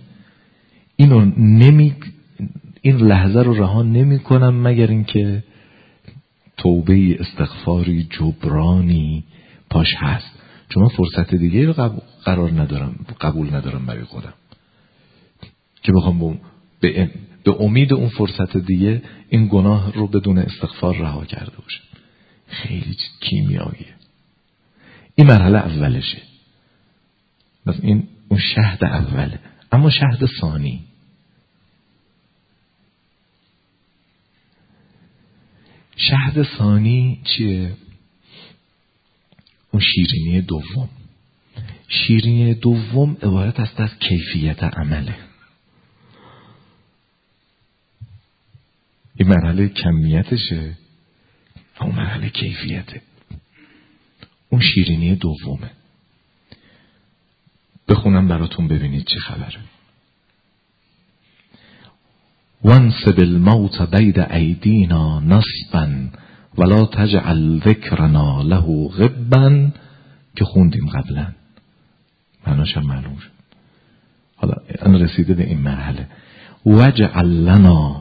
این لحظه رو رها نمی کنم مگر اینکه توبه، استغفاری، جبرانی پاش هست. چون من فرصت دیگه رو قبول ندارم برای خودم که بخوام به به امید اون فرصت دیگه این گناه رو بدون استغفار رها کرده باشه. خیلی کیمیاییه. این مرحله اولشه. بس این اون شهد اوله. اما شهد ثانی، شهد ثانی چیه؟ اون شیرینی دوم. شیرینی دوم عبارت است از کیفیت عمله. این مرحله کمیتشه، اون مرحله کیفیته. اون شیرینی دومه. بخونم براتون ببینید چه خبره. وانصب الموت بید ایدینا نصبا ولا تجعل ذکرنا له غبا، که خوندیم قبلا، معناش هم معلوم شد. حالا انا رسیده به این مرحله. وجعل لنا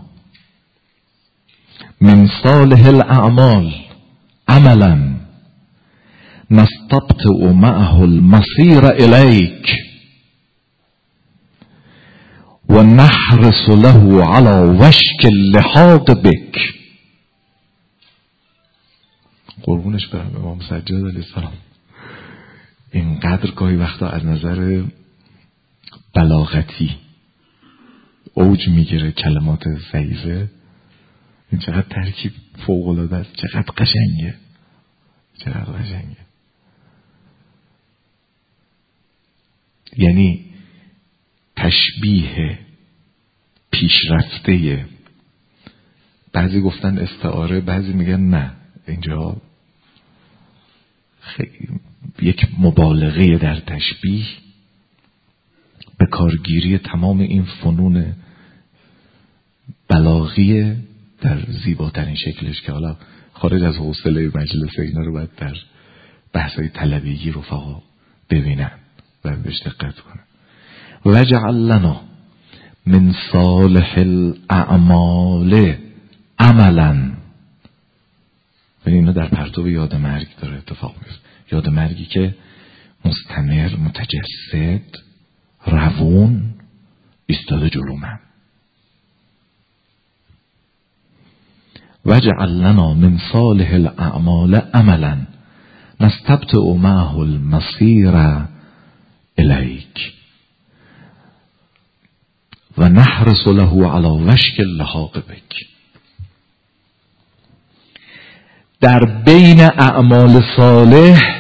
من صالح الاعمال عملا نستبطئ معه المصير إليك ونحرص له على وشك اللحاق بك. قربونش برم امام سجاد علیه السلام اینقدر گاهی وقتا از نظر بلاغتی اوج میگیره کلمات ضعیفه. این چقدر ترکیب فوق العاده است، چقدر قشنگه، چقدر قشنگه. یعنی تشبیه پیشرفته، بعضی گفتن استعاره، بعضی میگن نه، اینجا یک مبالغه در تشبیه به کارگیری تمام این فنون بلاغی در زیباترین شکلش، که حالا خارج از حوصله مجلس اینا رو باید در بحث‌های طلبیگی رفقا ببینن و بهش دقت کنن. وجعل لنا من صالح الاعمال عملا. و اینا در پرتو یاد مرگ داره اتفاق میفته. یاد مرگی که مستمر، متجسد، روون ایستاده جلو من. وجعل لنا من صالح الاعمال عملا نستبطئ معه المصير إليك و نحرص له على وشك اللحاق بك. در بین اعمال صالح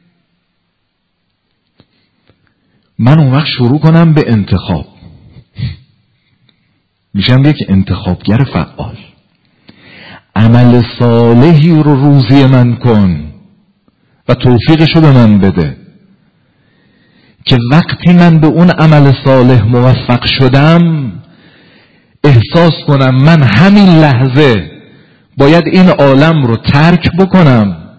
من اون وقت شروع کنم به انتخاب، میشم یک انتخابگر فعال. عمل صالحی رو روزی من کن و توفیقشو به من بده که وقتی من به اون عمل صالح موفق شدم احساس کنم من همین لحظه باید این عالم رو ترک بکنم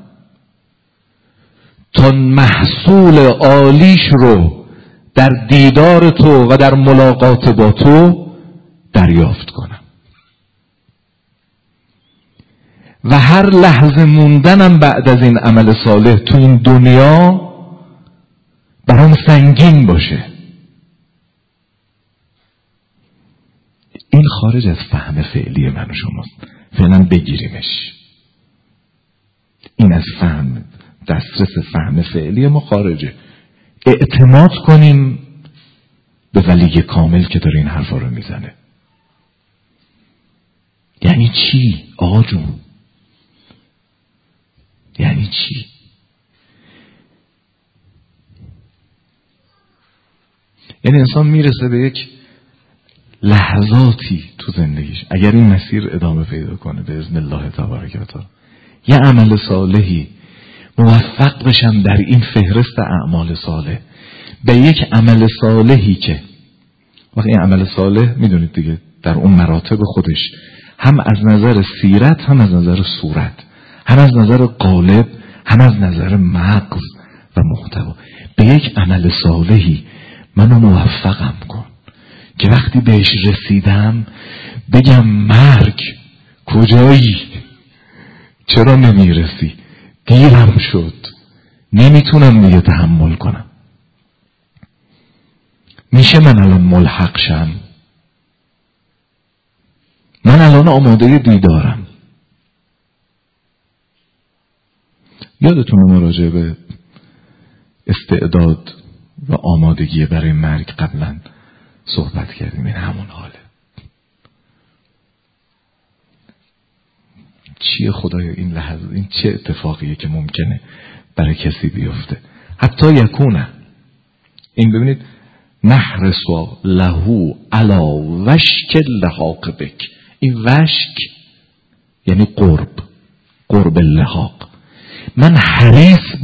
تا محصول عالیش رو در دیدار تو و در ملاقات با تو دریافت کنم. و هر لحظه موندنم بعد از این عمل صالح تو این دنیا برام سنگین باشه. این خارج از فهم فعلی من و شماست، فعلا بگیریمش. این از فهم، دسترس فهم فعلی ما خارجه. اعتماد کنیم به ولی کامل که داره این حرفا رو میزنه. یعنی چی آقا جون؟ یعنی چی؟ یعنی انسان میرسه به یک لحظاتی تو زندگیش، اگر این مسیر ادامه پیدا کنه به اذن الله تبارک و تعالی، یه عمل صالحی موفق بشم در این فهرست اعمال صالح، به یک عمل صالحی که وقتی این عمل صالح میدونید دیگه در اون مراتب خودش هم از نظر سیرت، هم از نظر صورت، هم از نظر قالب، هم از نظر مغز و محتوا، به یک عمل صالحی منو موفقم کن که وقتی بهش رسیدم بگم مرگ کجایی؟ چرا نمیرسی؟ دیرم شد، نمیتونم دیگه تحمل کنم. میشه من الان ملحق شم؟ من الان آماده دیدارم. یادتونه مراجعه به استعداد و آمادگی برای مرگ قبلا صحبت کردیم. این همون حاله. چیه خدایا این لحظه، این چه اتفاقیه که ممکنه برای کسی بیفته؟ حتی یکونه، این ببینید، نحرس له علی وشک اللحاق بک. این وشک یعنی قرب اللحاق. من حریص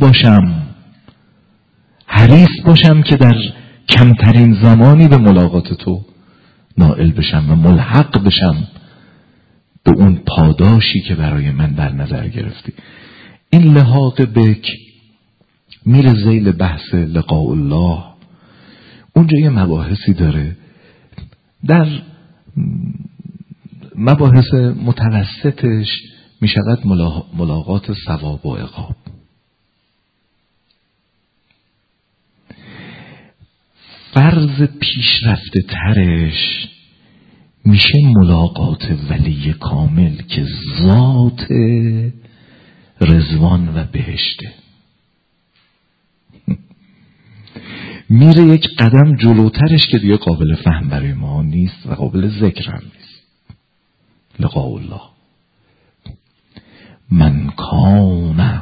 باشم که در کمترین زمانی به ملاقات تو نائل بشم و ملحق بشم به اون پاداشی که برای من در نظر گرفتی. این لحاق بک میره ذیل بحث لقاء الله. اونجا یه مباحثی داره. در مباحث متوسطش میشود ملاقات ثواب و عقاب. فرض پیشرفته ترش میشه ملاقات ولی کامل که ذات رضوان و بهشته. میره یک قدم جلوترش که دیگه قابل فهم برای ما نیست و قابل ذکر هم نیست. لقاء الله. من کان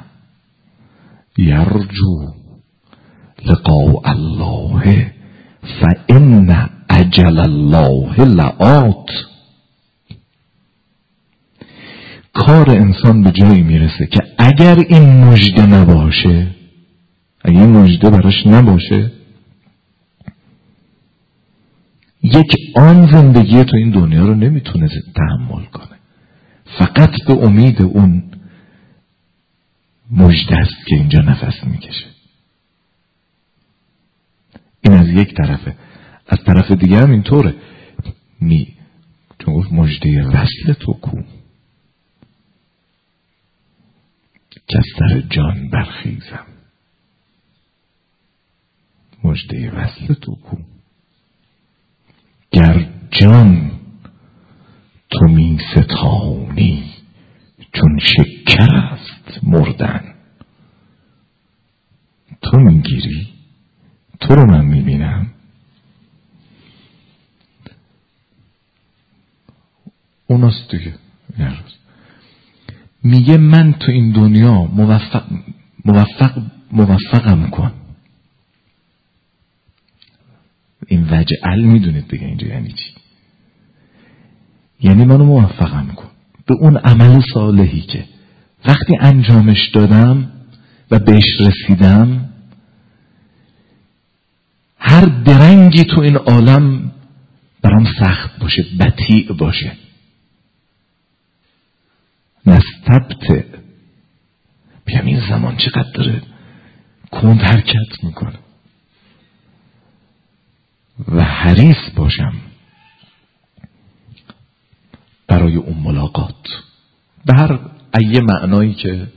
یرجو لقاء الله فإن اجل الله لآت. کار انسان به جایی میرسه که اگر این مژده نباشه، اگر این مژده براش نباشه، یک آن زندگی تو این دنیا رو نمیتونه تحمل کنه. فقط به امید اون مژده است که اینجا نفس میکشه. این از یک طرفه. از طرف دیگه هم اینطوره. چون گفت مژده وصل تو کو، که از سر جان برخیزم. مژده وصل تو کو، گر جان تو می ستانی چون شکر است مردن. تو میگیری، تو رو من میبینم. اوناست دیگه. میگه من تو این دنیا موفقم کن. این وجعل میدونید دیگه اینجا یعنی چی؟ یعنی منو موفقم کن به اون عمل صالحی که وقتی انجامش دادم و بهش رسیدم، هر درنگی تو این عالم برام سخت باشه، بطیء باشه، نستبطئ، بیام این زمان چقدر داره کند حرکت میکنه، و حریص باشم برای اون ملاقات به هر ایه معنایی که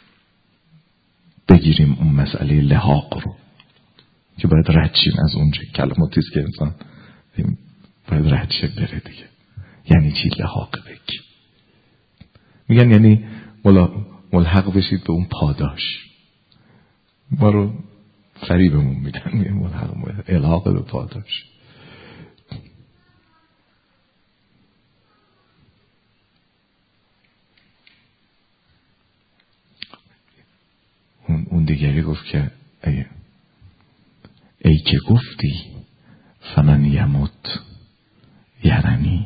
بگیریم اون مسئله لحاق رو، که باید ردشیم از اونجا. کلماتیست که انسان باید ردشه بره دیگه. یعنی چی لحاق بک؟ میگن یعنی ملحق بشید به اون پاداش. ما رو فریبمون میدن، میگن ملحق الحاق به پاداش. اون دیگری گفت که ای که گفتی فمن یموت یرنی.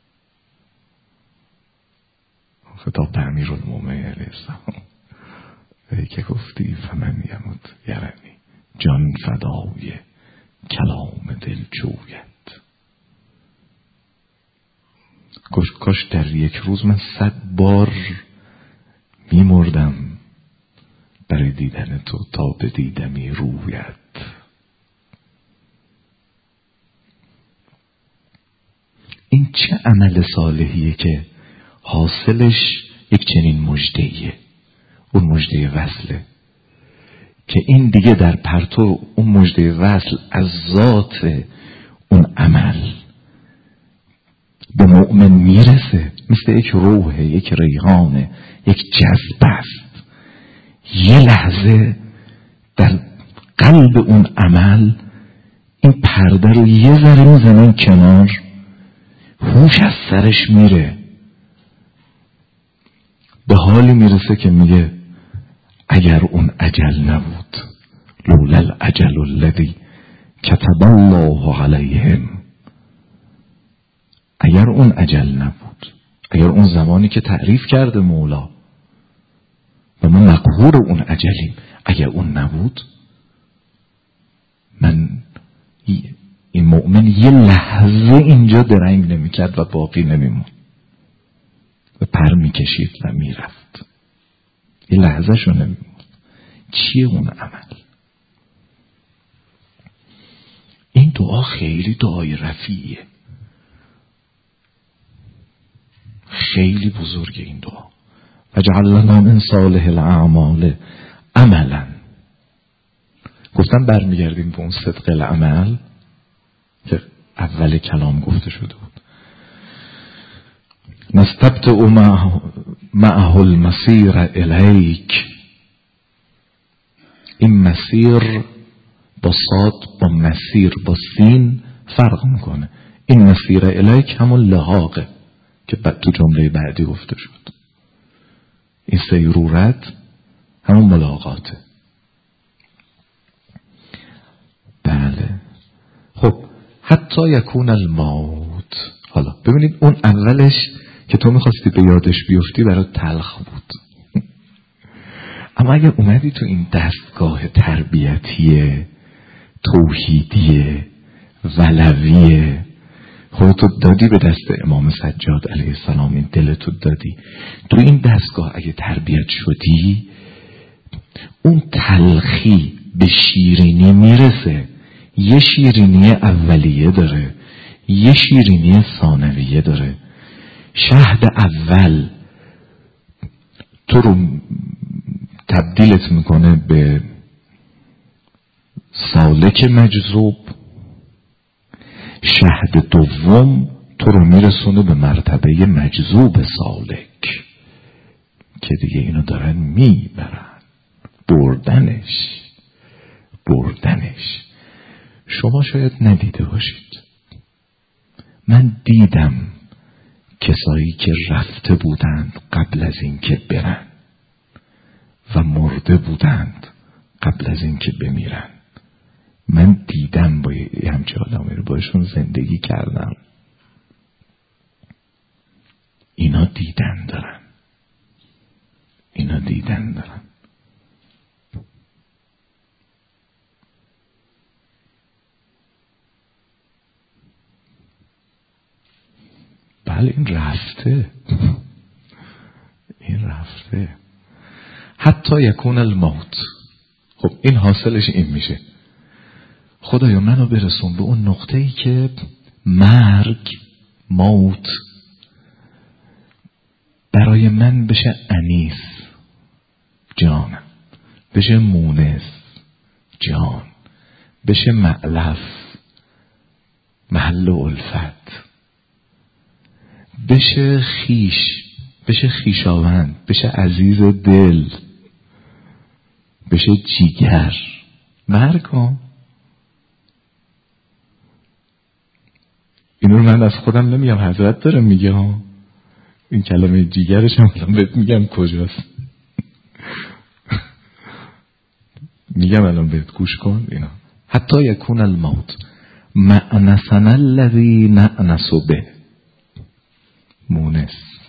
خطاب به امیرالمومنین علیه السلام. ای که گفتی فمن یموت یرنی، جان فدای کلام دلجویت. کاش در یک روز من 100 بار میمردم برای دیدن تو تا بدیدمی رویت. این چه عمل صالحیه که حاصلش یک چنین مژده‌ایه، اون مژده وصله، که این دیگه در پرتو اون مژده وصل از ذات اون عمل به مؤمن میرسه، مثل یک روحه، یک ریحانه، یک جذبه است. یه لحظه در قلب اون عمل این پرده رو یه ذره میزنن کنار، هوش از سرش میره، به حالی میرسه که میگه اگر اون اجل نبود، لولا الاجل الذی کتب الله علیهم، اگر اون اجل نبود، اگر اون زمانی که تعریف کرده مولا و ما مقهور اون اجلیم، اگر اون نبود، من این مؤمن یه لحظه اینجا درنگ نمیکرد و باقی نمیمون و پر میکشید و میرفت، یه لحظه شو نمیمون. چیه اون عمل؟ این دعا خیلی دعای رفیعیه، خیلی بزرگه این دعا. وجعل لنا من صالح الاعمال عملا. گفتم برمیگردیم به اون صدق العمل که اول کلام گفته شده بود. نستبدأ معه المسیر الیک. این مسیر با صاد، با مسیر با سین فرق میکنه. این مسیر الیک همون لحاقه که تو جمله بعدی گفته شد. این سیرورت همون ملاقاته. بله. خب حتی یکون الموت. حالا ببینید اون اولش که تو میخواستی به یادش بیفتی برات تلخ بود، اما اگر اومدی تو این دستگاه تربیتی توحیدی ولوی، خودتو دادی به دست امام سجاد علیه السلام، این دلتو دادی تو این دستگاه، اگه تربیت شدی، اون تلخی به شیرینی میرسه. یه شیرینی اولیه داره، یه شیرینی ثانویه داره. شهد اول تو رو تبدیلت میکنه به سالک مجذوب، شهد دوم تو رو میرسونه به مرتبه مجذوب سالک که دیگه اینو دارن میبرن، بردنش. شما شاید ندیده باشید، من دیدم کسایی که رفته بودند قبل از این که برن و مرده بودند قبل از این که بمیرن. من دیدم با یه همچه آدمی رو باشون زندگی کردم. اینا دیدن دارن. بله این رفته. حتی یکون الموت. خب این حاصلش این میشه، خدایا منو برسون به اون نقطه‌ای که مرگ، موت برای من بشه انیس جانم، بشه مونس جان، بشه مألف محل الفت، بشه خیش، بشه خیشاوند، بشه عزیز دل، بشه جیگر. مرگ ها اینو رو من از خودم نمیگم، حضرت داره میگه ها. این کلمه جیگرش هم الان بهت میگم کجاست. میگم الان بهت گوش کن اینا. حتی یکون الموت مأنسنا الذی نأنس به. مونس،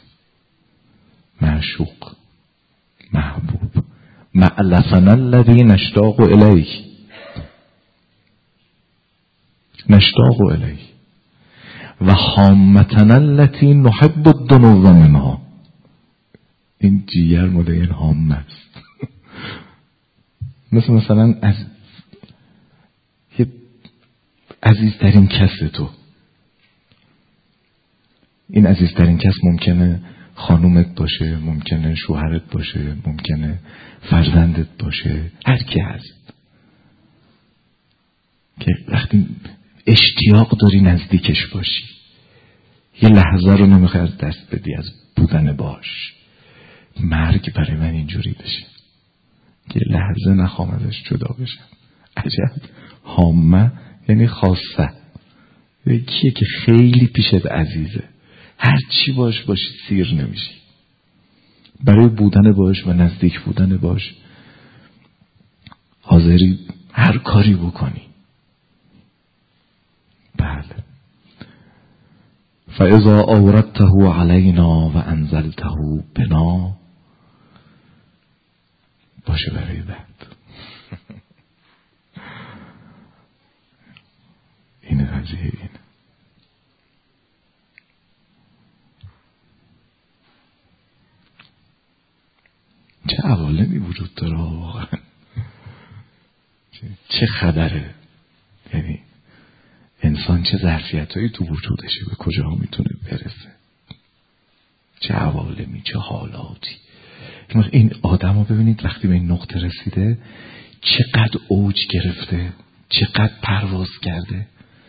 معشوق، محبوب. مألفنا الذی نشتاق الیه. و حامتنا التي نحب الدنو منها. این جیگر مال این حامه است. مثلا از یه عزیزترین کس تو، این عزیزترین کس ممکنه خانومت باشه، ممکنه شوهرت باشه، ممکنه فرزندت باشه، هر کی هست که وقتی اشتیاق داری نزدیکش باشی، یه لحظه رو نمیخوای از دست بدی از بودن باش. مرگ برای من اینجوری بشه، یه لحظه نخوام ازش جدا بشم. عجب هامه یعنی خاصه، کیه که خیلی پیشت عزیزه، هر چی باش باشی سیر نمیشی، برای بودن باش و نزدیک بودن باش حاضری هر کاری بکنی. بله. فاذا اوردته علینا و انزلته بنا، باشه برای بعد. این قضیه اینه. چه عوالمی وجود داره واقعا، چه خبره، یعنی انسان چه ظرفیتایی تو وجودشه، به کجا میتونه برسه، چه عوالمی، چه حالاتی. این آدم رو ببینید وقتی به این نقطه رسیده چقدر اوج گرفته، چقدر پرواز کرده.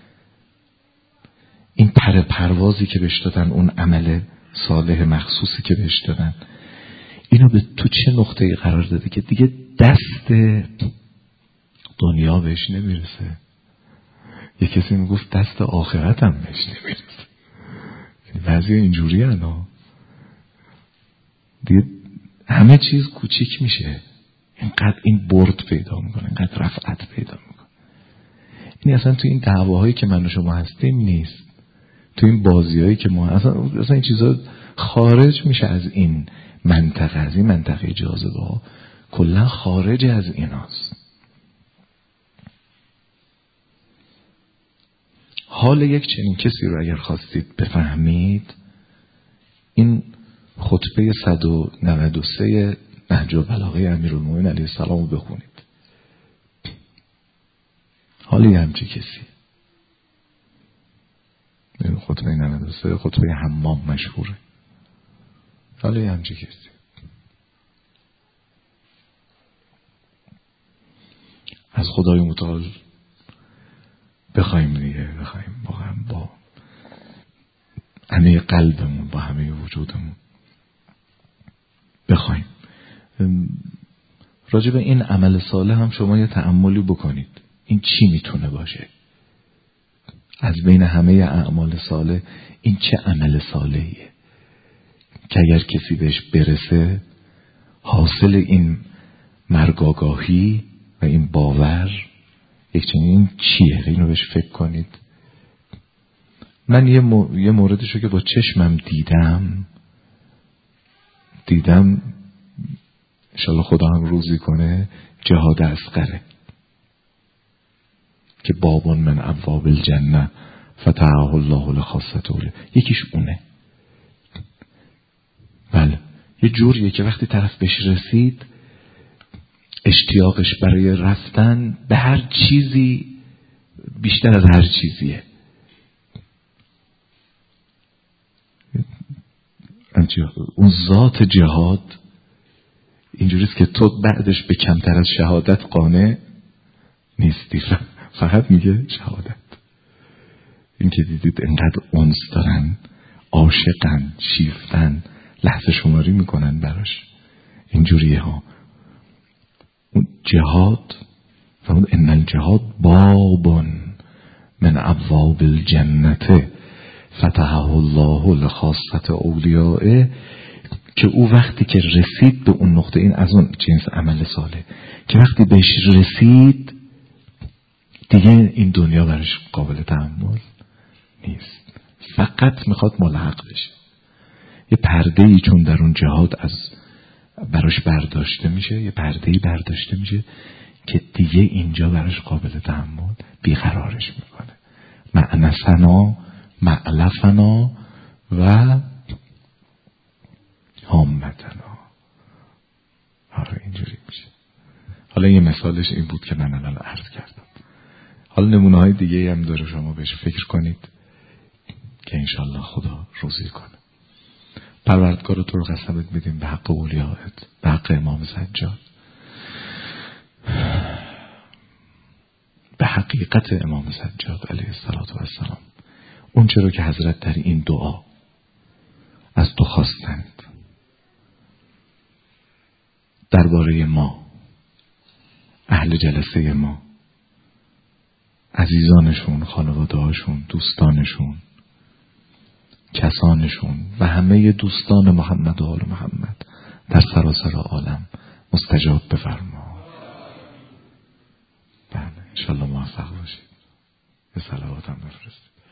این پروازی که بهش دادن، اون عمل صالح مخصوصی که بهش دادن، اینو به تو چه نقطه‌ای قرار داده که دیگه دست دنیا بهش نمیرسه. یه کسی میگفت دست آخرت هم بهش نمیرسه. بعضی اینجوری هستن دیگه، همه چیز کوچیک میشه، اینقدر این برد پیدا میکنه، اینقدر رفعت پیدا میکنه. این اصلا تو این دعواهایی که من و شما هستیم نیست، تو این بازیایی که ما اصلا این چیزا خارج میشه از این منطقه، از این منطقه جاذبه ها، کلا خارج از ایناست. حال یک چنین کسی رو اگر خواستید بفهمید، این خطبه 193 نهج البلاغه امیرالمومنین علیه السلام رو بخونید. حالی همچی کسی، این خطبه 93 خطبه حمام مشهوره، حالی همچی کسی از خدای متعال بخوایم دیگه، بخوایم واقعا با همه قلبمون، با همه وجودمون بخوایم. راجع به این عمل صالح هم شما یه تأملی بکنید، این چی میتونه باشه؟ از بین همه اعمال صالح این چه عمل صالحیه که اگر کسی بهش برسه حاصل این مرگاگاهی و این باور یک چنین چیه؟ اینو بهش فکر کنید. من یه موردشو که با چشمم دیدم انشالله خدا هم روزی کنه، جهاد اصغره که بابون من ابواب الجنه فتحه الله لخاصته، یکیش اونه. بله، یه جوریه که وقتی طرف بهش رسید اشتیاقش برای رفتن به هر چیزی بیشتر از هر چیزیه. اون ذات جهاد اینجوریست که تو بعدش به کمتر از شهادت قانع نیستی، فقط میگه شهادت. این که دیدید انقدر انس دارن، عاشقن، شیفتن، لحظه شماری میکنن براش، اینجوریه ها. اون جهاد و اون ان الجهاد بابون من ابواب الجنته فتحه الله لخاصة اولیائه، که او وقتی که رسید به اون نقطه، این از اون جنس عمل صالح که وقتی بهش رسید دیگه این دنیا برش قابل تحمل نیست، فقط میخواد ملحق بشه. یه پرده‌ای چون در اون جهاد از براش برداشته میشه، یه پرده‌ای برداشته میشه که دیگه اینجا براش قابل تحمل بیقرارش میکنه. معنسنا، معلفنا و هامتنا. آره اینجوری میشه. حالا یه مثالش این بود که من الان عرض کردم. حالا نمونه های دیگه هم داره، شما بهش فکر کنید که انشالله خدا روزی کنه. پروردگار تو رو قسمت میدیم به حق اولیائت، به حق امام سجاد، به حقیقت امام سجاد علیه السلام، اون چرا که حضرت در این دعا از تو خواستند درباره ما، اهل جلسه ما، عزیزانشون، خانواده‌هاشون، دوستانشون، کسانشون و همه دوستان محمد و آل محمد در سراسر عالم مستجاب بفرما. بله انشالله موفق باشید. به صلواتم بفرستید.